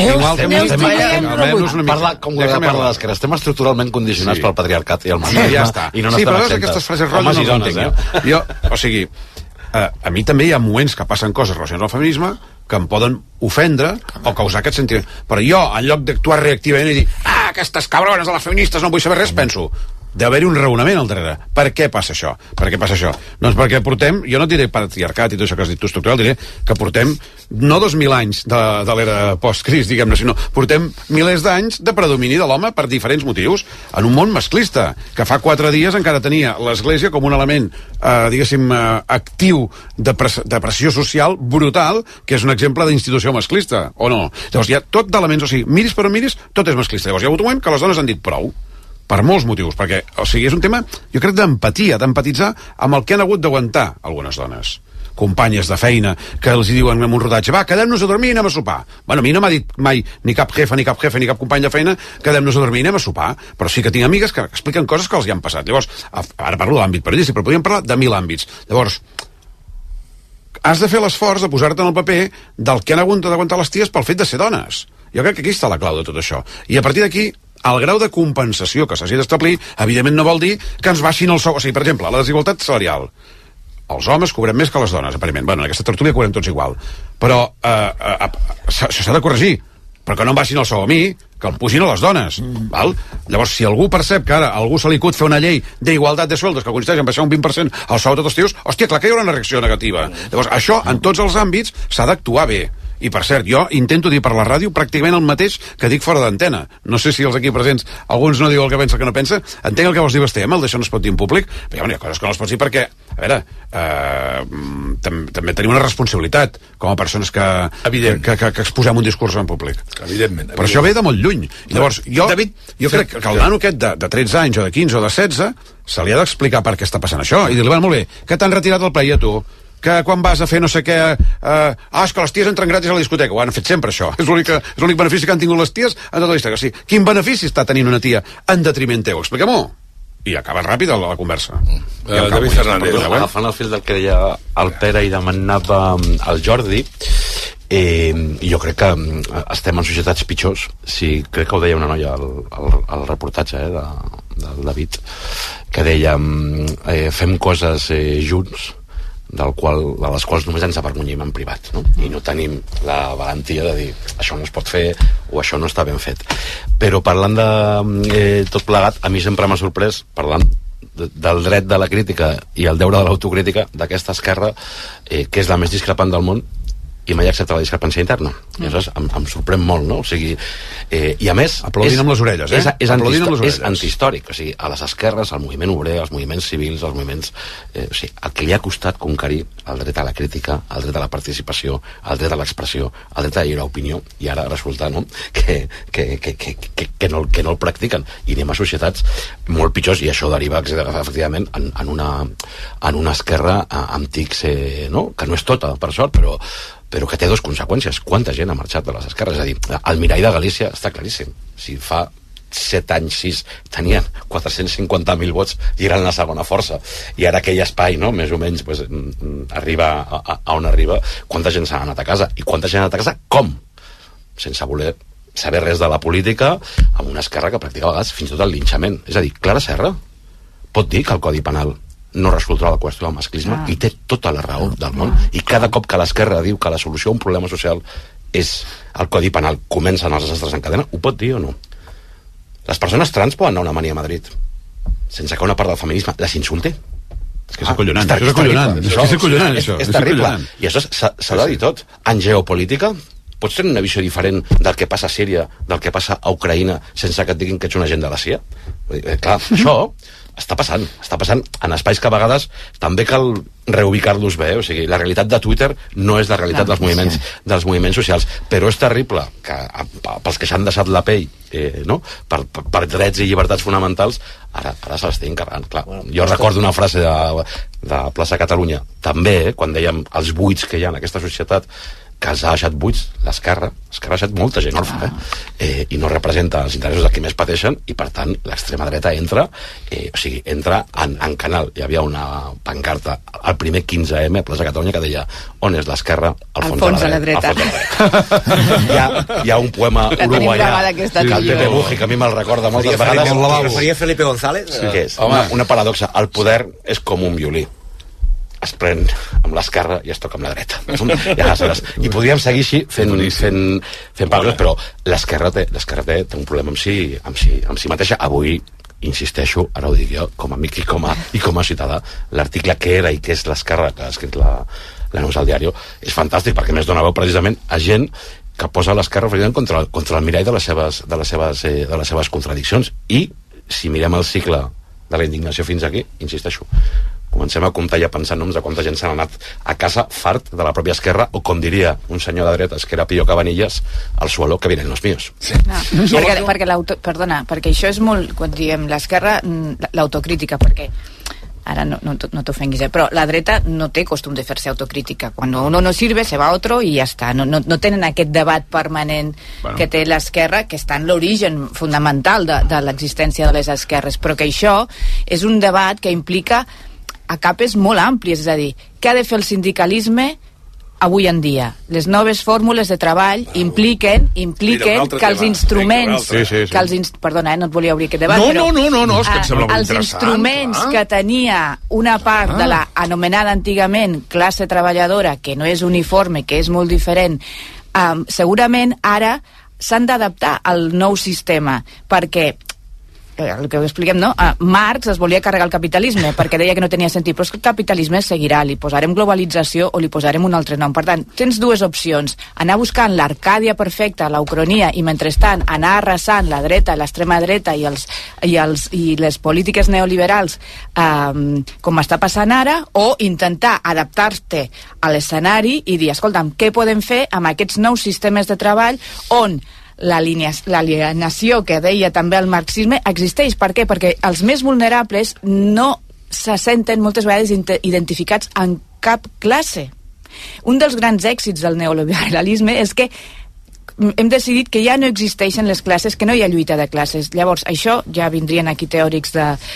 Parla d'esquerra, estem estructuralment condicionats pel patriarcat i el masclisme. Ja està. Sí, però aquestes frases rotlles no les entenc. O sigui, a mi també hi ha moments que passen coses relacionades al feminisme que em poden ofendre o causar aquest sentiment. Però jo, en lloc d'actuar reactivament i dir aquestes cabrones de les feministes no vull saber res, penso d'haver-hi un raonament al darrere. Per què passa això? Doncs perquè portem, jo no diré patriarcat i tot això que has dit tu estructural, diré que portem no 2.000 anys de l'era post-Crist, diguem-ne, sinó portem milers d'anys de predomini de l'home per diferents motius en un món masclista, que fa 4 dies encara tenia l'Església com un element, diguéssim, actiu de pressió social brutal, que és un exemple d'institució masclista, o no? Llavors hi ha tot d'elements, o sigui, miris per on miris, tot és masclista. Llavors hi ha hagut un moment que les dones han dit prou, per molts motius, perquè, o sigui, és un tema, jo crec, d'empatia, d'empatitzar amb el que han hagut d'aguantar algunes dones. Companyes de feina que els diuen en un rodatge, va, quedem-nos a dormir i anem a sopar. Bueno, a mi no m'ha dit mai ni cap jefa, ni cap company de feina, quedem-nos a dormir i anem a sopar, però sí que tinc amigues que expliquen coses que els hi han passat. Llavors, ara parlo de l'àmbit periodístic, però podríem parlar de 1.000 àmbits. Llavors, has de fer l'esforç de posar-te en el paper del que han hagut d'aguantar les ties pel fet de ser dones. Jo crec que aquí està la clau de tot això. I a partir d'aquí, el grau de compensació que s'hagi d'establir, evidentment no vol dir que ens baixin el sou. O sigui, per exemple, la desigualtat salarial. Els homes cobrem més que les dones, aparentment. Bueno, en aquesta tertúlia cobrem tots igual. Però això s'ha de corregir. Però que no em baixin el sou a mi, que el pugin a les dones. Val? Llavors, si algú percep que ara algú se li acut fer una llei d'igualtat de sueldos que consisteix en baixar un 20% el sou de tots els tios, hòstia, clar que hi haurà una reacció negativa. Llavors, això, en tots els àmbits, s'ha d'actuar bé. I, per cert, jo intento dir per la ràdio pràcticament el mateix que dic fora d'antena. No sé si els aquí presents, alguns no diu el que pensa que no pensa. Entenc el que vols dir, Basté, el d'això no es pot dir en públic, però hi ha coses que no es pot dir perquè, a veure, també tenim una responsabilitat com a persones que exposem un discurs en públic. Evidentment. Però això ve de molt lluny. I llavors, jo crec que el nano aquest de 13 anys o de 15 o de 16 se li ha d'explicar per què està passant això. I dir-li, molt bé, que t'han retirat el play a tu, que quan vas a fer no sé què és que les ties entren gratis a la discoteca. Ho han fet sempre, això. És l'únic benefici que han tingut les ties en tota la discoteca. O sigui, quin benefici està tenint una tia en detriment teu? Expliquem-ho. I acaba ràpid la conversa. David Fernández. Agafant el fil del que deia el Pere i demanava al Jordi, jo crec que estem en societats pitjors. Sí, crec que ho deia una noia al reportatge del David, que deia fem coses junts de les quals només ens avergonyim en privat, no? I no tenim la valentia de dir això no es pot fer o això no està ben fet. Però parlant de tot plegat, a mi sempre m'ha sorprès, parlant del dret de la crítica i el deure de l'autocrítica d'aquesta esquerra, que és la més discrepant del món, i mai accepta la discrepància interna. I aleshores em sorprèn molt, no? O sigui, i a més... Aplaudint amb les orelles, és antihistòric. O sigui, a les esquerres, al moviment obrer, als moviments civils, als moviments... o sigui, el que li ha costat conquerir el dret a la crítica, el dret a la participació, el dret a l'expressió, el dret a la lliure opinió, i ara resulta, no?, que no el practiquen. I anem a societats molt pitjors, i això deriva, efectivament, en una esquerra amb tics, no?, que no és tota, per sort, però que té dues conseqüències. Quanta gent ha marxat de les esquerres? És a dir, el mirall de Galícia està claríssim. Si fa 7 anys, 6, tenien 450.000 vots i eren la segona força. I ara aquell espai, no?, més o menys, pues, arriba a on arriba. Quanta gent s'ha anat a casa? I quanta gent ha anat a casa? Com? Sense voler saber res de la política, amb una esquerra que practica a vegades fins i tot el linxament. És a dir, Clara Serra pot dir que el Codi Penal no resoldrà la qüestió del masclisme, i té tota la raó del món. I cada cop que l'esquerra diu que la solució a un problema social és el Codi Penal, comencen els desastres en cadena, ho pot dir o no? Les persones trans poden anar a una mania a Madrid sense que una part del feminisme les insulte? És que és acollonant. És terrible. I això s'ha de dir tot. En geopolítica pots tenir una visió diferent del que passa a Síria, del que passa a Ucraïna, sense que et diguin que ets un agent de la CIA? Clar, això està passant en espais que a vegades també cal reubicar-los bé, o sigui, la realitat de Twitter no és la realitat dels moviments socials, però és terrible que pels que s'han deixat la pell per drets i llibertats fonamentals ara se l'estigui encarregant, clar. Jo recordo una frase de Plaça Catalunya també, quan dèiem els buits que hi ha en aquesta societat, que els ha deixat buits l'esquerra ha deixat molta gent orfa, i no representa els interessos de qui més pateixen, i per tant l'extrema dreta entra en canal. Hi havia una pancarta al primer 15M a Plaça Catalunya que deia: on és l'esquerra? Al fons de la dreta. Hi ha un poema uruguaià que el Pepe Buji, que a mi me'l recorda moltes vegades. Referia Felipe González? Que és una paradoxa. El poder és com un violí, es pren amb l'esquerra i es toca amb la dreta. I podríem seguir així fent paraules, però l'esquerra té un problema amb si mateixa. Avui, insisteixo, ara ho dic jo, com a amic i com a ciutadà, l'article que era i que és l'esquerra, que ha escrit la Neus al diari, és fantàstic, perquè més dona veu precisament a gent que posa l'esquerra contra el mirall de les seves contradiccions. I si mirem el cicle de la indignació fins aquí, insisteixo, comencem a comptar i a pensar noms de quanta gent s'han anat a casa fart de la pròpia esquerra, o com diria un senyor de dretes que era Pío Cabanillas, al suelo que vienen los míos. Perquè això és molt, quan diem l'esquerra, l'autocrítica, perquè ara no t'ofenguis, però la dreta no té costum de fer-se autocrítica. Quan uno no sirve, se va a otro i ja està. No tenen aquest debat permanent que té l'esquerra, que està en l'origen fonamental de l'existència de les esquerres, però que això és un debat que implica a capes molt àmplies, és a dir, què ha de fer el sindicalisme avui en dia? Les noves fórmules de treball impliquen que els instruments perdona, no et volia obrir aquest debat, però és que em sembla molt els instruments que tenia una part de la anomenada antigament classe treballadora, que no és uniforme, que és molt diferent, segurament ara s'han d'adaptar al nou sistema, perquè el que ho expliquem, no? Marx es volia carregar el capitalisme perquè deia que no tenia sentit, però és que el capitalisme seguirà, li posarem globalització o li posarem un altre nom. Per tant, tens dues opcions: anar buscant l'Arcàdia perfecta, la ucronia, i mentrestant anar arrasant la dreta, l'extrema dreta i les polítiques neoliberals, com està passant ara, o intentar adaptar-te a l'escenari i dir, escolta'm, què podem fer amb aquests nous sistemes de treball on l'alienació que deia també el marxisme existeix. Per què? Perquè els més vulnerables no se senten moltes vegades identificats en cap classe. Un dels grans èxits del neoliberalisme és que hem decidit que ja no existeixen les classes, que no hi ha lluita de classes. Llavors, això ja vindrien aquí teòrics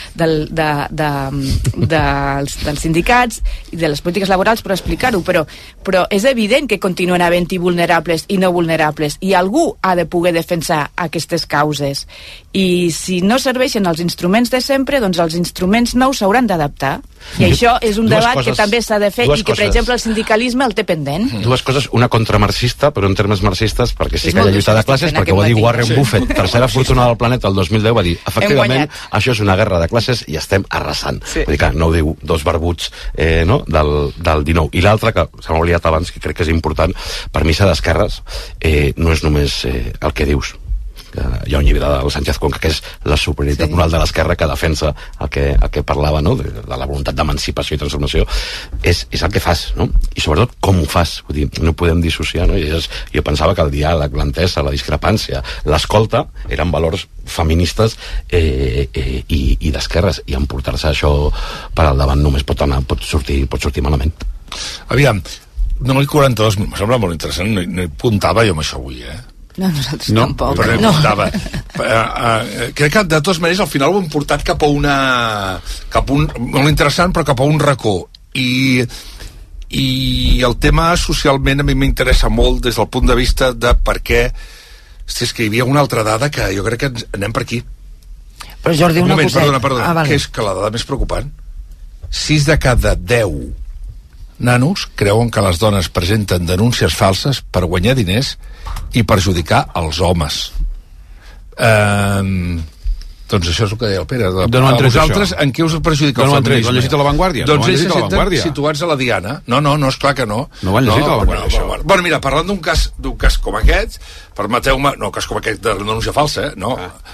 dels sindicats i de les polítiques laborals per explicar-ho, però és evident que continuen havent-hi vulnerables i no vulnerables, i algú ha de poder defensar aquestes causes. I si no serveixen els instruments de sempre, doncs els instruments nous s'hauran d'adaptar. I això és un debat que també s'ha de fer i que, per exemple, el sindicalisme el té pendent. Dues coses, una contramarxista, però en termes marxistes, perquè sí que hi ha lluita de classes, perquè ho va dir Warren Buffett, tercera fortuna del planeta el 2010, va dir, efectivament, això és una guerra de classes i estem arrasant. Vull dir que no ho diu dos barbuts del 19. I l'altre, que se m'ha oblidat abans, que crec que és important, per mi ser d'esquerres no és només el que dius. Hi ha un llibre del Sánchez Conca que és la superioritat moral de l'esquerra, que defensa el que parlava, no? de la voluntat d'emancipació i transformació. És el que fas, no? I sobretot com ho fas. Vull dir, no podem dissociar, no? Jo pensava que el diàleg, l'entesa, la discrepància, l'escolta eren valors feministes i d'esquerres, i emportar-se això per al davant només pot sortir malament. Aviam, no, el 42 em sembla molt interessant, no hi apuntava jo amb això avui, No, nosaltres tampoc. Però no apuntava. Crec que de totes maneres al final ho hem portat cap a un molt interessant, però cap a un racó, i el tema socialment a mi m'interessa molt des del punt de vista de per què. És que hi havia una altra dada que jo crec que anem per aquí. Però Jordi, una coseta. Perdona, vale. Que és que la dada més preocupant, 6 de cada 10 nanos creuen que les dones presenten denúncies falses per guanyar diners i perjudicar els homes. Doncs això és el que deia el Pere. D'on ho han tret, vosaltres, en què us perjudica el feminisme? Ho han llegit a La Vanguardia? Doncs ells se senten situats a la diana. No, esclar que no. No ho han llegit a La Vanguardia, això. Bueno, mira, parlant d'un cas com aquest, permeteu-me... No, cas com aquest de denúncia falsa, no.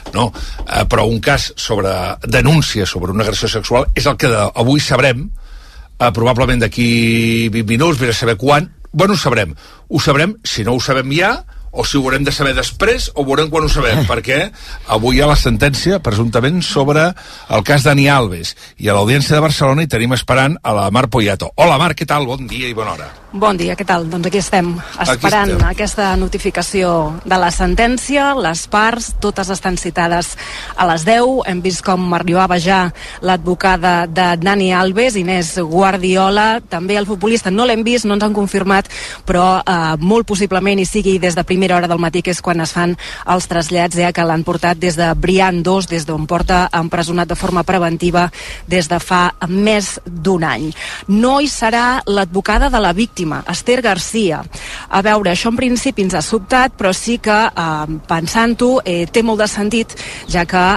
Però un cas sobre denúncia sobre una agressió sexual és el que avui sabrem, probablement d'aquí 20 minuts, vés a saber quan. Bueno, ho sabrem, si no ho sabem ja, o si ho haurem de saber després, o ho veurem quan ho sabem, perquè avui hi ha la sentència, presumptament, sobre el cas Dani Alves. I a l'Audiència de Barcelona hi tenim esperant a la Mar Poyato. Hola, Mar, què tal? Bon dia i bona hora. Bon dia, què tal? Doncs aquí estem, esperant aquesta notificació de la sentència. Les parts, totes estan citades a les 10. Hem vist com arribava ja l'advocada de Dani Alves, Inés Guardiola, també el futbolista. No l'hem vist, no ens han confirmat, però molt possiblement hi sigui des de primera hora del matí, que és quan es fan els trasllats, que l'han portat des de Brian 2, des d'on porta empresonat de forma preventiva des de fa més d'un any. No hi serà l'advocada de la víctima, Esther Garcia. A veure, això en principi ens ha sobtat, però sí que, pensant-ho, té molt de sentit, ja que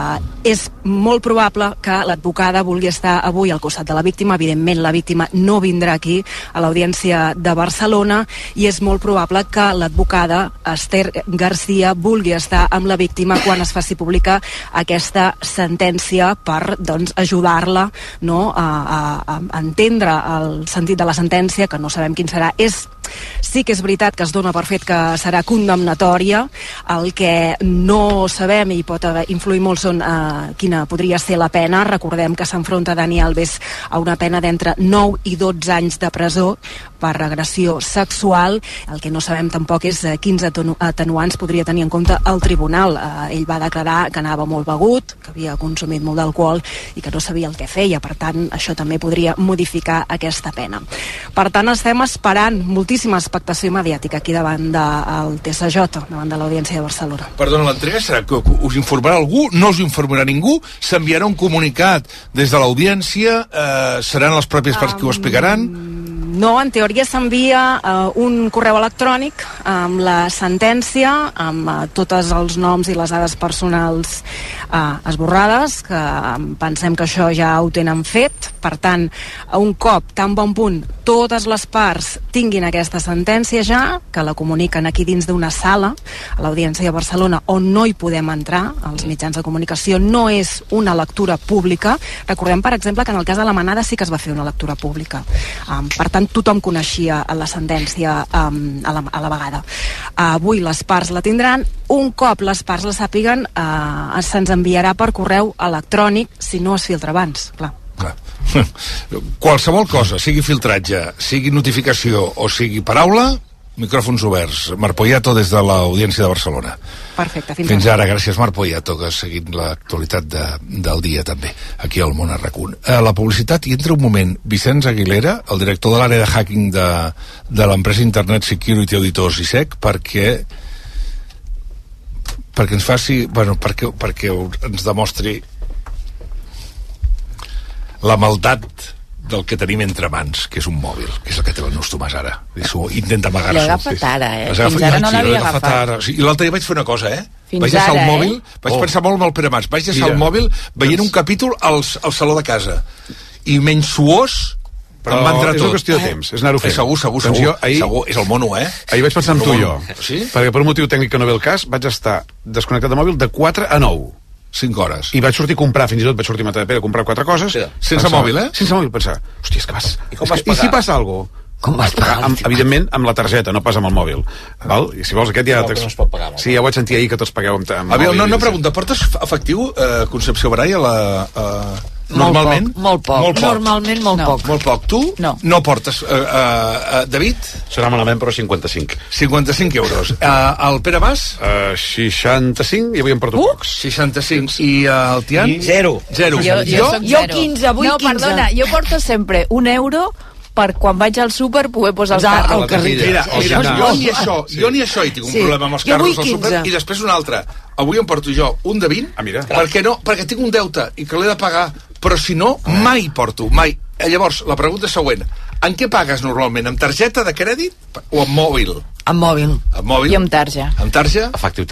és molt probable que l'advocada vulgui estar avui al costat de la víctima. Evidentment, la víctima no vindrà aquí a l'Audiència de Barcelona, i és molt probable que l'advocada Esther Garcia vulgui estar amb la víctima quan es faci pública aquesta sentència per, doncs, ajudar-la, no, a entendre el sentit de la sentència, que no sabem quin serà. Sí que és veritat que es dona per fet que serà condemnatòria. El que no sabem i pot influir molt són quina podria ser la pena. Recordem que s'enfronta Dani Alves a una pena d'entre 9 i 12 anys de presó per agressió sexual. El que no sabem tampoc és quins atenuants podria tenir en compte el tribunal. Ell va declarar que anava molt begut, que havia consumit molt d'alcohol i que no sabia el que feia. Per tant, això també podria modificar aquesta pena. Per tant, estem esperant moltíssima expectació mediàtica aquí davant del TSJ, davant de l'Audiència de Barcelona. Perdona, l'entrega serà que us informarà algú? No us informarà ningú? S'enviarà un comunicat des de l'Audiència? Seran les pròpies parts que ho explicaran? No, en teoria s'envia un correu electrònic amb la sentència, amb tots els noms i les dades personals esborrades, que pensem que això ja ho tenen fet. Per tant, un cop, tan bon punt, totes les parts tinguin aquesta sentència ja, que la comuniquen aquí dins d'una sala, a l'Audiència de Barcelona, on no hi podem entrar, els mitjans de comunicació, no és una lectura pública. Recordem, per exemple, que en el cas de la Manada sí que es va fer una lectura pública. Per tant, tothom coneixia la sentència a la vegada. Avui les parts la tindran. Un cop les parts la sàpiguen, se'ns enviarà per correu electrònic, si no es filtra abans, clar. Qualsevol cosa, sigui filtratge, sigui notificació o sigui paraula, micròfons oberts. Mar Poyato des de l'Audiència de Barcelona. Perfecte, fins ara. Gràcies, Mar Poyato, que ha seguit l'actualitat del dia també, aquí al Món a RAC1. La publicitat, i entra un moment, Vicenç Aguilera, el director de l'àrea de hacking de l'empresa Internet Security Auditors ISEC, perquè ens faci, perquè ens demostri la maldat del que tenim entre mans, que és un mòbil, que és el que té el Neus Tomàs ara. Intenta amagar-s'ho. L'he agafat ara, Fins ara no l'havia agafat. I l'altre dia vaig fer una cosa, Fins vaig deixar ara, el mòbil, vaig pensar molt amb el Pere Mas, vaig deixar el mòbil veient un capítol al saló de casa. I menys suós, però em va entrar tot. És una qüestió de temps, és anar-ho fent. Segur. És el mono, Ahir vaig pensar en tu i jo, perquè per un motiu tècnic que no ve el cas, vaig estar desconnectat de mòbil de 4 a 9. 5 hores. I vaig sortir a comprar, fins i tot vaig sortir a Matadepera a comprar 4 coses. Sense mòbil, Sense mòbil, pensar, hòstia, és que vas... I com vas pagar? I si passa alguna cosa? Com vas pagar? Evidentment, amb la targeta, no pas amb el mòbil. Val? I si vols aquest ja... No es pot pagar. Sí, ja ho vaig sentir ahir que tots pagueu amb mòbil. No, pregunta, portes efectiu, Concepció Barai, normalment? Molt poc. Normalment molt poc. Molt poc. Tu? No portes. David? Serà malament, però 55. 55 euros. El Pere Mas? 65, i avui em porto pocs. 65. I el Tian? Zero. Jo 15, avui 15. No, perdona, jo porto sempre €1 per quan vaig al súper poder posar el carrer. Mira, jo ni això hi tinc un problema amb els carros al súper. I després un altre. Avui em porto jo un de 20. Perquè tinc un deute i que l'he de pagar. Però si no, mai porto, mai. Llavors, la pregunta següent. En què pagues normalment? Amb targeta de crèdit o amb mòbil? Amb mòbil. Amb mòbil? I amb tarja. Amb tarja? Efectiu tarja.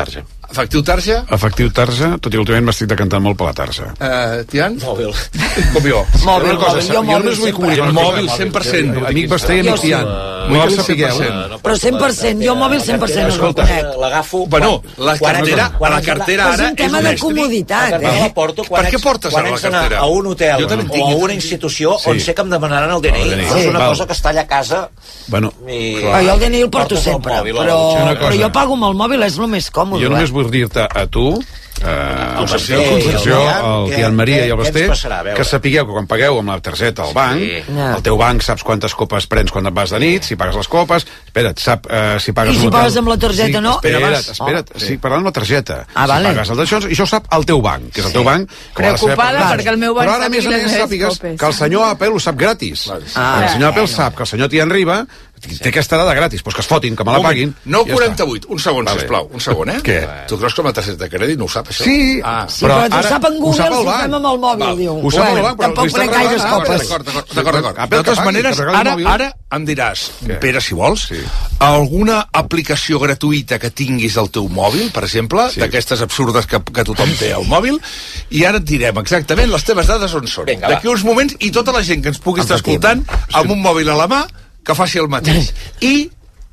Efectiu tarja? Efectiu tarja, tot i que últimament m'estic decantant molt per la tarja. Tian? Mòbil. Com jo. Mòbil, jo només vull comunicar. Mòbil 100%. Amic Basté i amic Tian. Mòbil 100%. Però 100%, jo mòbil 100% no el conec. L'agafo... Bueno, la cartera ara és un tema de comoditat, Per què portes ara la cartera? A un hotel o a una institució on sé que em demanaran el DNI. És una cosa que està allà a casa... Bueno, jo el DNI el porto sempre, però jo pago amb el mòbil, és el més còmode. Jo només vull dir-te a tu, Concepció, el Tian Maria i el Basté, que sapigueu que quan pagueu amb la targeta al banc, el teu banc saps quantes copes prens quan et vas de nit, si pagues les copes, espera't, sap si pagues... I si pagues amb la targeta, no? Espera't, si parlant amb la targeta, si pagues el d'això, això ho sap el teu banc, que és el teu banc... Preocupada perquè el meu banc... Però ara, a més, sàpigues que el senyor Apple ho sap gratis. El senyor Apple sap que el senyor Tian Riba té aquesta dada gratis, doncs que es fotin, que me la paguin. 9,48, un segon, sisplau, un segon, Què? Tu creus que amb la targeta de crèdit no ho sap, això? Sí, però ho sap en Google si ho fem amb el mòbil, diu. Ho sap el banc, però tampoc prenc gaires copes. D'acord. De totes maneres, ara em diràs, Pere, si vols, alguna aplicació gratuïta que tinguis al teu mòbil, per exemple, d'aquestes absurdes que tothom té al mòbil, i ara et direm exactament les teves dades on són. D'aquí uns moments, i tota la gent que ens pugui estar escoltant amb un mòbil a la mà, que faci el mateix. I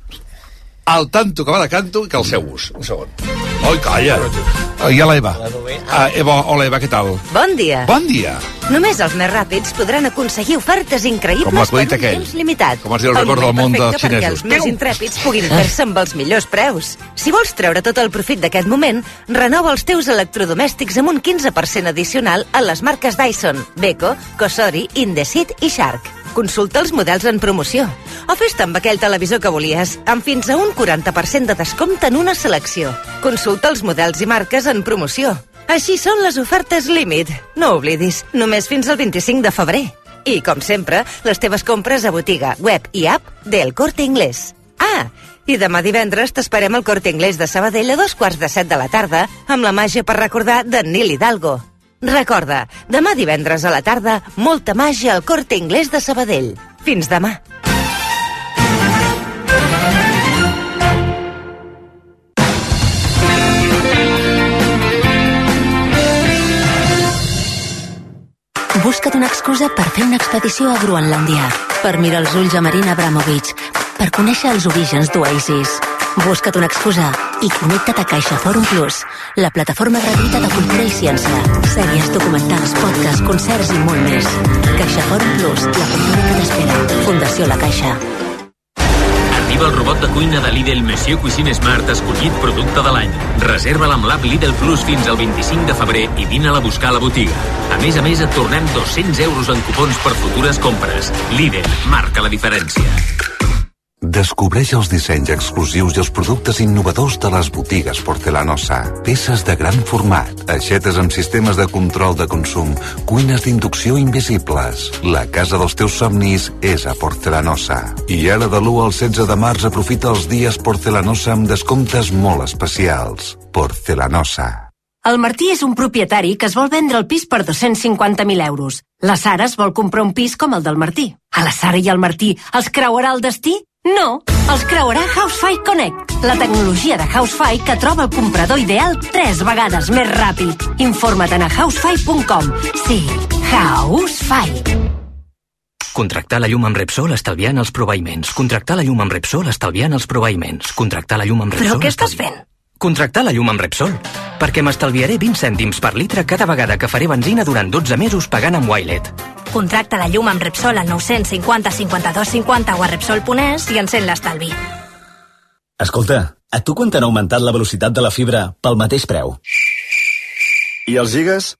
el tanto que va de canto i que el seu ús. Un segon. Oi, calla. Hi ha l'Eva. Hola, Eva, què tal? Bon dia. Bon dia. Només els més ràpids podran aconseguir ofertes increïbles com l'acudit per un aquell. Temps limitat. Com es diu el record del món dels xinesos. Perquè els més intrèpids puguin fer-se amb els millors preus. Si vols treure tot el profit d'aquest moment, renova els teus electrodomèstics amb un 15% addicional a les marques Dyson, Beko, Cosori, Indesit i Shark. Consulta els models en promoció. O fes-te amb aquell televisor que volies, amb fins a un 40% de descompte en una selecció. Consulta els models i marques en promoció. Així són les ofertes límit. No oblidis, només fins al 25 de febrer. I, com sempre, les teves compres a botiga, web i app del Corte Inglés. I demà divendres t'esperem al Corte Inglés de Sabadell a 7:15 de la tarda amb la màgia per recordar d'en Nil Hidalgo. Recorda, demà divendres a la tarda, molta màgia al Corte Inglés de Sabadell. Fins demà. Busca't una excusa per fer una expedició a Groenlàndia, per mirar els ulls a Marina Abramovic, per conèixer els orígens d'Oasis. Busca't una excusa i connecta't a CaixaForum Plus, la plataforma gratuïta de cultura i ciència. Sèries, documentals, podcasts, concerts i molt més. CaixaForum Plus, la cultura que t'espera. Fundació La Caixa. Arriba el robot de cuina de Lidl Monsieur Cuisine Smart escollit producte de l'any. Reserva-la amb l'app Lidl Plus fins al 25 de febrer i vine-la a buscar a la botiga. A més, et tornem 200 euros en cupons per futures compres. Lidl marca la diferència. Descobreix els dissenys exclusius i els productes innovadors de les botigues Porcelanosa. Peces de gran format, aixetes amb sistemes de control de consum, cuines d'inducció invisibles. La casa dels teus somnis és a Porcelanosa. I ara de l'1 al 16 de març aprofita els dies Porcelanosa amb descomptes molt especials. Porcelanosa. El Martí és un propietari que es vol vendre el pis per 250.000 euros. La Sara es vol comprar un pis com el del Martí. A la Sara i al Martí els creuarà el destí? No, els creuarà Housefy Connect, la tecnologia de Housefy que troba el comprador ideal 3 vegades més ràpid. Informa't a housefy.com. Sí, Housefy. Contractar la llum amb Repsol estalviant els proveïments. Contractar la llum amb Repsol estalviant els proveïments. Contractar la llum amb Repsol... Però què estàs fent? Contractar la llum amb Repsol, perquè m'estalviaré 20 cèntims per litre cada vegada que faré benzina durant 12 mesos pagant amb Wilet. Contracta la llum amb Repsol al 950 52 50 o a Repsol.es i encén l'estalvi. Escolta, a tu quan t'han augmentat la velocitat de la fibra pel mateix preu? I els gigas?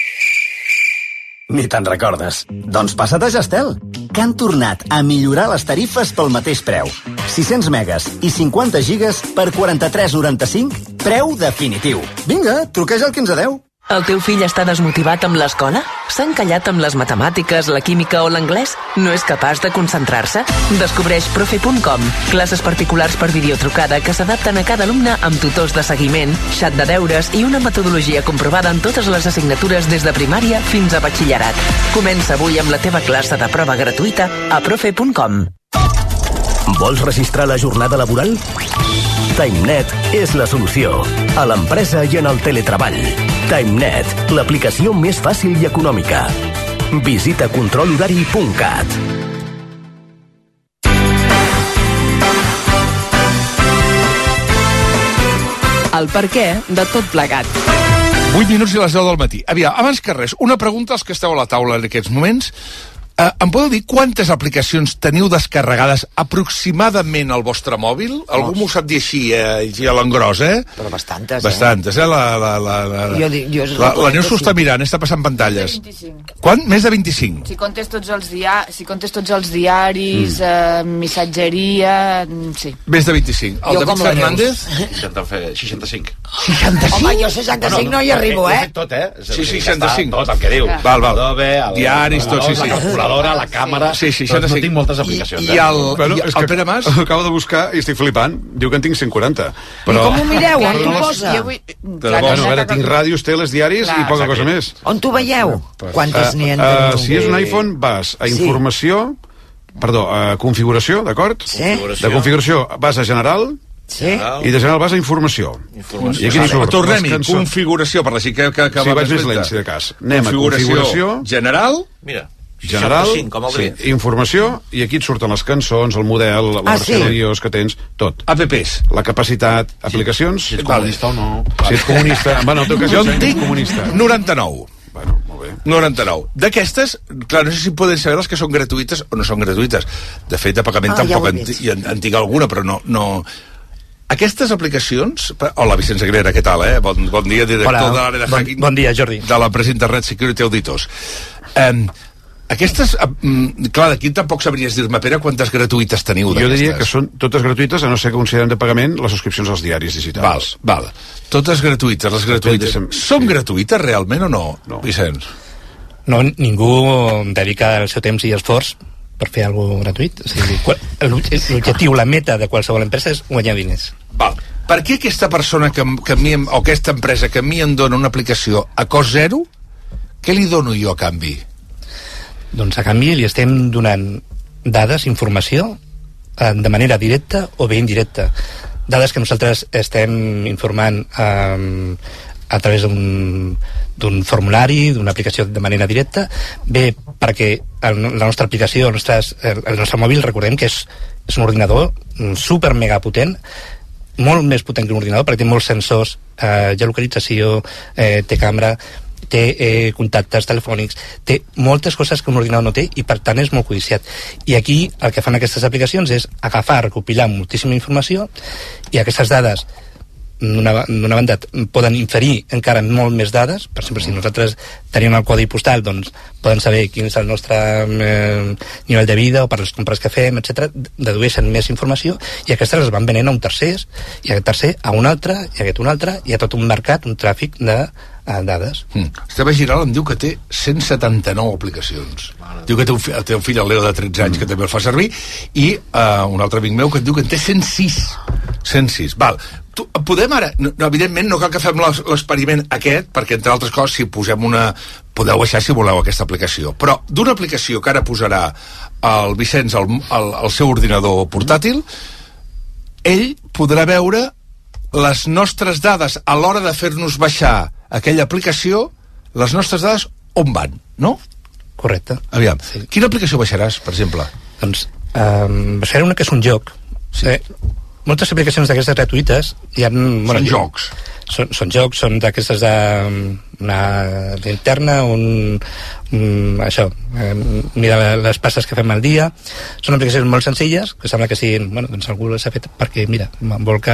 Ni te'n recordes. Doncs passa't a Gestel, que han tornat a millorar les tarifes pel mateix preu. 600 megas i 50 gigas per 43,95, preu definitiu. Vinga, truqueja al 1510. El teu fill està desmotivat amb l'escola? S'ha encallat amb les matemàtiques, la química o l'anglès? No és capaç de concentrar-se? Descobreix profe.com, classes particulars per videotrucada que s'adapten a cada alumne amb tutors de seguiment, xat de deures i una metodologia comprovada en totes les assignatures des de primària fins a batxillerat. Comença avui amb la teva classe de prova gratuïta a profe.com. Vols registrar la jornada laboral? TimeNet és la solució. A l'empresa i en el teletreball. TimeNet, l'aplicació més fàcil i econòmica. Visita controlhorari.cat. El perquè de tot plegat. 8 minuts i les 10 del matí. Aviam, abans que res, una pregunta als que esteu a la taula en aquests moments. Em podeu dir quantes aplicacions teniu descarregades aproximadament al vostre mòbil? Algú m'ho sap dir així a l'engròs, Però bastantes, Bastantes, La Neus s'ho està mirant, està passant pantalles. 25. Quant? Més de 25? Si comptes tots els diaris, missatgeria... Sí. Més de 25. El David Fernández? 65. 65? Home, jo 65 no hi arribo, Ho he fet tot, Sí, 65. Tot el que diu. Val. Adobe, diaris, tot, sí. La calculadora, la càmera... Sí, doncs no tinc moltes aplicacions. I el Pere Mas? Acabo de buscar i estic flipant. Diu que en tinc 140. Però... Com ho mireu? On t'ho posa? Bueno, a veure, tinc ràdios, teles, diaris i poca cosa més. On t'ho veieu? Quantes n'hi ha? Si és un iPhone, vas a informació... Perdó, a configuració, d'acord? Sí. De configuració vas a general... Sí. I de general vas a informació. I aquí surt tornem-hi, configuració, per la gent que sí, vaig més lent, si de cas. Anem a configuració... General... Mira, general, 65, com el sí, informació, i aquí et surten les cançons, el model, la versió de iOS que tens, tot. Apps. La capacitat, aplicacions... Si ets comunista o no. Si ets comunista... Bueno, en tot cas, jo en tinc 99. Bueno, molt bé. 99. D'aquestes, clar, no sé si poden saber les que són gratuïtes o no són gratuïtes. De fet, de pagament tampoc en tinc alguna, però no... Aquestes aplicacions... Hola, Vicenç Aguilera, què tal, Bon dia, director de l'àrea de hacking... Bon dia, Jordi. De l'empresa Internet Security Auditors. Aquestes... clar, d'aquí tampoc sabries dir-me, Pere, quantes gratuïtes teniu d'aquestes. Jo diria que són totes gratuïtes, a no ser que consideren de pagament les subscripcions als diaris digitals. Val. Totes gratuïtes, les gratuïtes. Són gratuïtes realment o no, Vicenç? No, ningú dedica el seu temps i esforç per fer alguna cosa gratuït. O sigui, l'objectiu, la meta de qualsevol empresa és guanyar diners. Val. Per què aquesta persona que a mi, o aquesta empresa que a mi em dona una aplicació a cost zero, què li dono jo a canvi? Doncs a canvi li estem donant dades, informació, de manera directa o bé indirecta. Dades que nosaltres estem informant a través d'un formulari, d'una aplicació de manera directa, bé perquè la nostra aplicació, el nostre mòbil, recordem que és un ordinador super mega potent, molt més potent que un ordinador, perquè té molts sensors, geolocalització, té càmera, té contactes telefònics, té moltes coses que un ordinador no té i per tant és molt codiciat. I aquí el que fan aquestes aplicacions és agafar, recopilar moltíssima informació i aquestes dades d'una banda poden inferir encara molt més dades. Per exemple, si nosaltres tenim el codi postal, doncs poden saber quin és el nostre nivell de vida o per les compres que fem, etc. Dedueixen més informació i aquestes les van venent a un tercer i aquest tercer a un altre i aquest un altre i a tot un mercat, un tràfic de dades. Esteve Giral em diu que té 179 aplicacions. Diu que té un fill, el Leo, de 13 anys, que també el fa servir, i un altre amic meu que et diu que en té 106. Val. Podem ara... No, evidentment no cal que fem l'experiment aquest, perquè entre altres coses si posem una... Podeu baixar si voleu aquesta aplicació, però d'una aplicació que ara posarà el Vicenç al seu ordinador portàtil, ell podrà veure les nostres dades a l'hora de fer-nos baixar aquella aplicació, les nostres dades on van, no? Correcte. Aviam, sí. Quina aplicació baixaràs, per exemple? Doncs baixaré una que és un joc. Sí. Moltes aplicacions d'aquestes gratuïtes hi ha... Són jocs. Són jocs, són d'aquestes una linterna, això, mirar les passes que fem al dia. Són aplicacions molt senzilles, que sembla que siguin, doncs algú les ha fet perquè, mira, vol que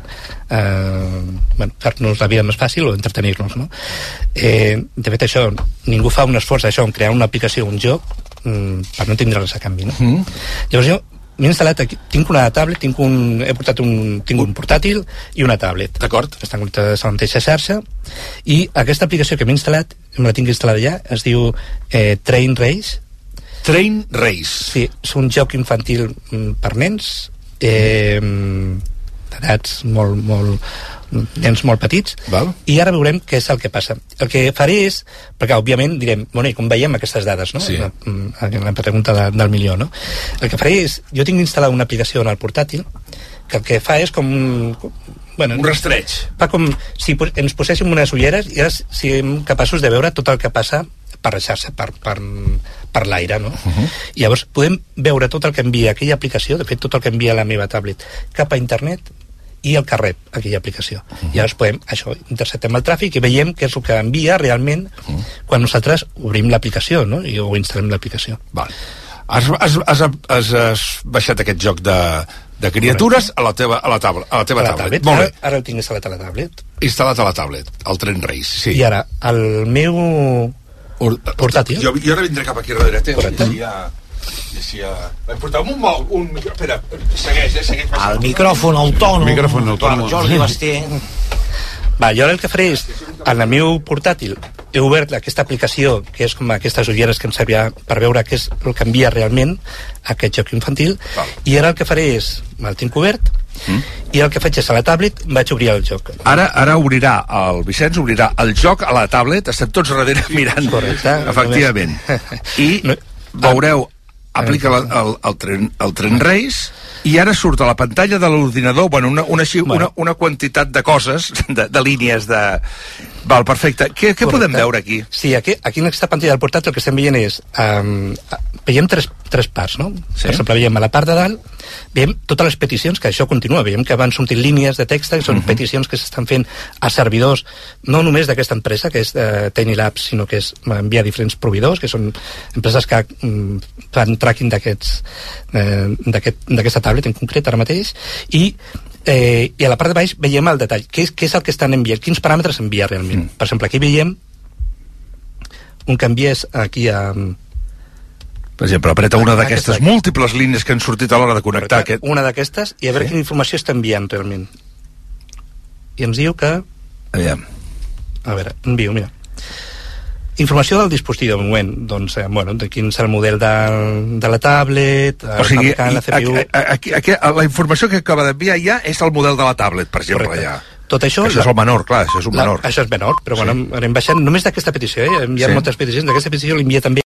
fer-nos la vida més fàcil o entretenir-nos, no? De fet, això, ningú fa un esforç d'això, en crear una aplicació, un joc, per no tindre res a canvi, no? Llavors jo m'he instal·lat aquí, tinc una tablet, tinc un portàtil i una tablet. D'acord. Estan connectades a la mateixa xarxa i aquesta aplicació que m'he instal·lat, me la tinc instal·lada ja, es diu Train Race. Train Race. Sí, és un joc infantil per nens, d'edats nens molt petits. Val. I ara veurem què és el que passa. El que faré és, perquè òbviament direm, i com veiem aquestes dades, no? Sí. La pregunta del milió, no? El que faré és, jo tinc instal·lat una aplicació en el portàtil que el que fa és com un rastreig. Fa com si ens poséssim unes ulleres i ara siguem capaços de veure tot el que passa per la xarxa, per l'aire, no? I llavors podem veure tot el que envia aquella aplicació, de fet tot el que envia la meva tablet cap a internet i el que rep aquella aplicació. I llavors podem, interceptem el tràfic i veiem què és el que envia realment quan nosaltres obrim l'aplicació, no? O instal·lem l'aplicació. Val. Has baixat aquest joc de criatures a la teva tablet. Molt bé. Ara el tinc instal·lat a la tablet. Instal·lat a la tablet, el Tren Reis, sí. I ara, el meu portàtil. Jo ara vindré cap aquí darrere teu. Porta'm un micro. Espera, segueix. El micròfon autònom. Jordi Basté. Jo ara el que faré és, en el meu portàtil, he obert aquesta aplicació, que és com aquestes ulleres que em servia per veure què és el que envia realment aquest joc infantil, i ara el que faré és, el tinc obert, i el que faig és a la tablet vaig obrir el joc. Ara obrirà, el Vicenç obrirà el joc a la tablet, estem tots darrere mirant. Correcte. Efectivament. I veureu, aplica el Tren Reis, i ara surt a la pantalla de l'ordinador una quantitat de coses, de línies de... Val, perfecte. Què podem veure aquí? Sí, aquí en aquesta pantalla del portàtil el que estem veient és... veiem tres parts, no? Per exemple, veiem a la part de dalt, veiem totes les peticions, que això continua, veiem que van sortint línies de text, que són peticions que s'estan fent a servidors, no només d'aquesta empresa, que és Tiny Labs, sinó que és enviar a diferents proveïdors, que són empreses que fan tracking d'aquesta tablet en concret ara mateix, i a la part de baix veiem el detall, què és el que estan enviant, quins paràmetres envia realment. Per exemple, aquí veiem un que envies aquí a... Per exemple, apreta una d'aquestes múltiples línies que han sortit a l'hora de connectar aquest... Una d'aquestes, i a veure quina informació està enviant realment. I ens diu que... Aviam. A veure, envio, mira. Informació del dispositiu, de moment, doncs, de quin serà el model de la tablet, o sigui, la CPU... la informació que acaba d'enviar ja és el model de la tablet, per exemple, ja. Tot això... Això és el menor, clar, això és un menor. Això és menor, però bueno, anem baixant només d'aquesta petició, hi ha moltes peticions, d'aquesta petició l'envia també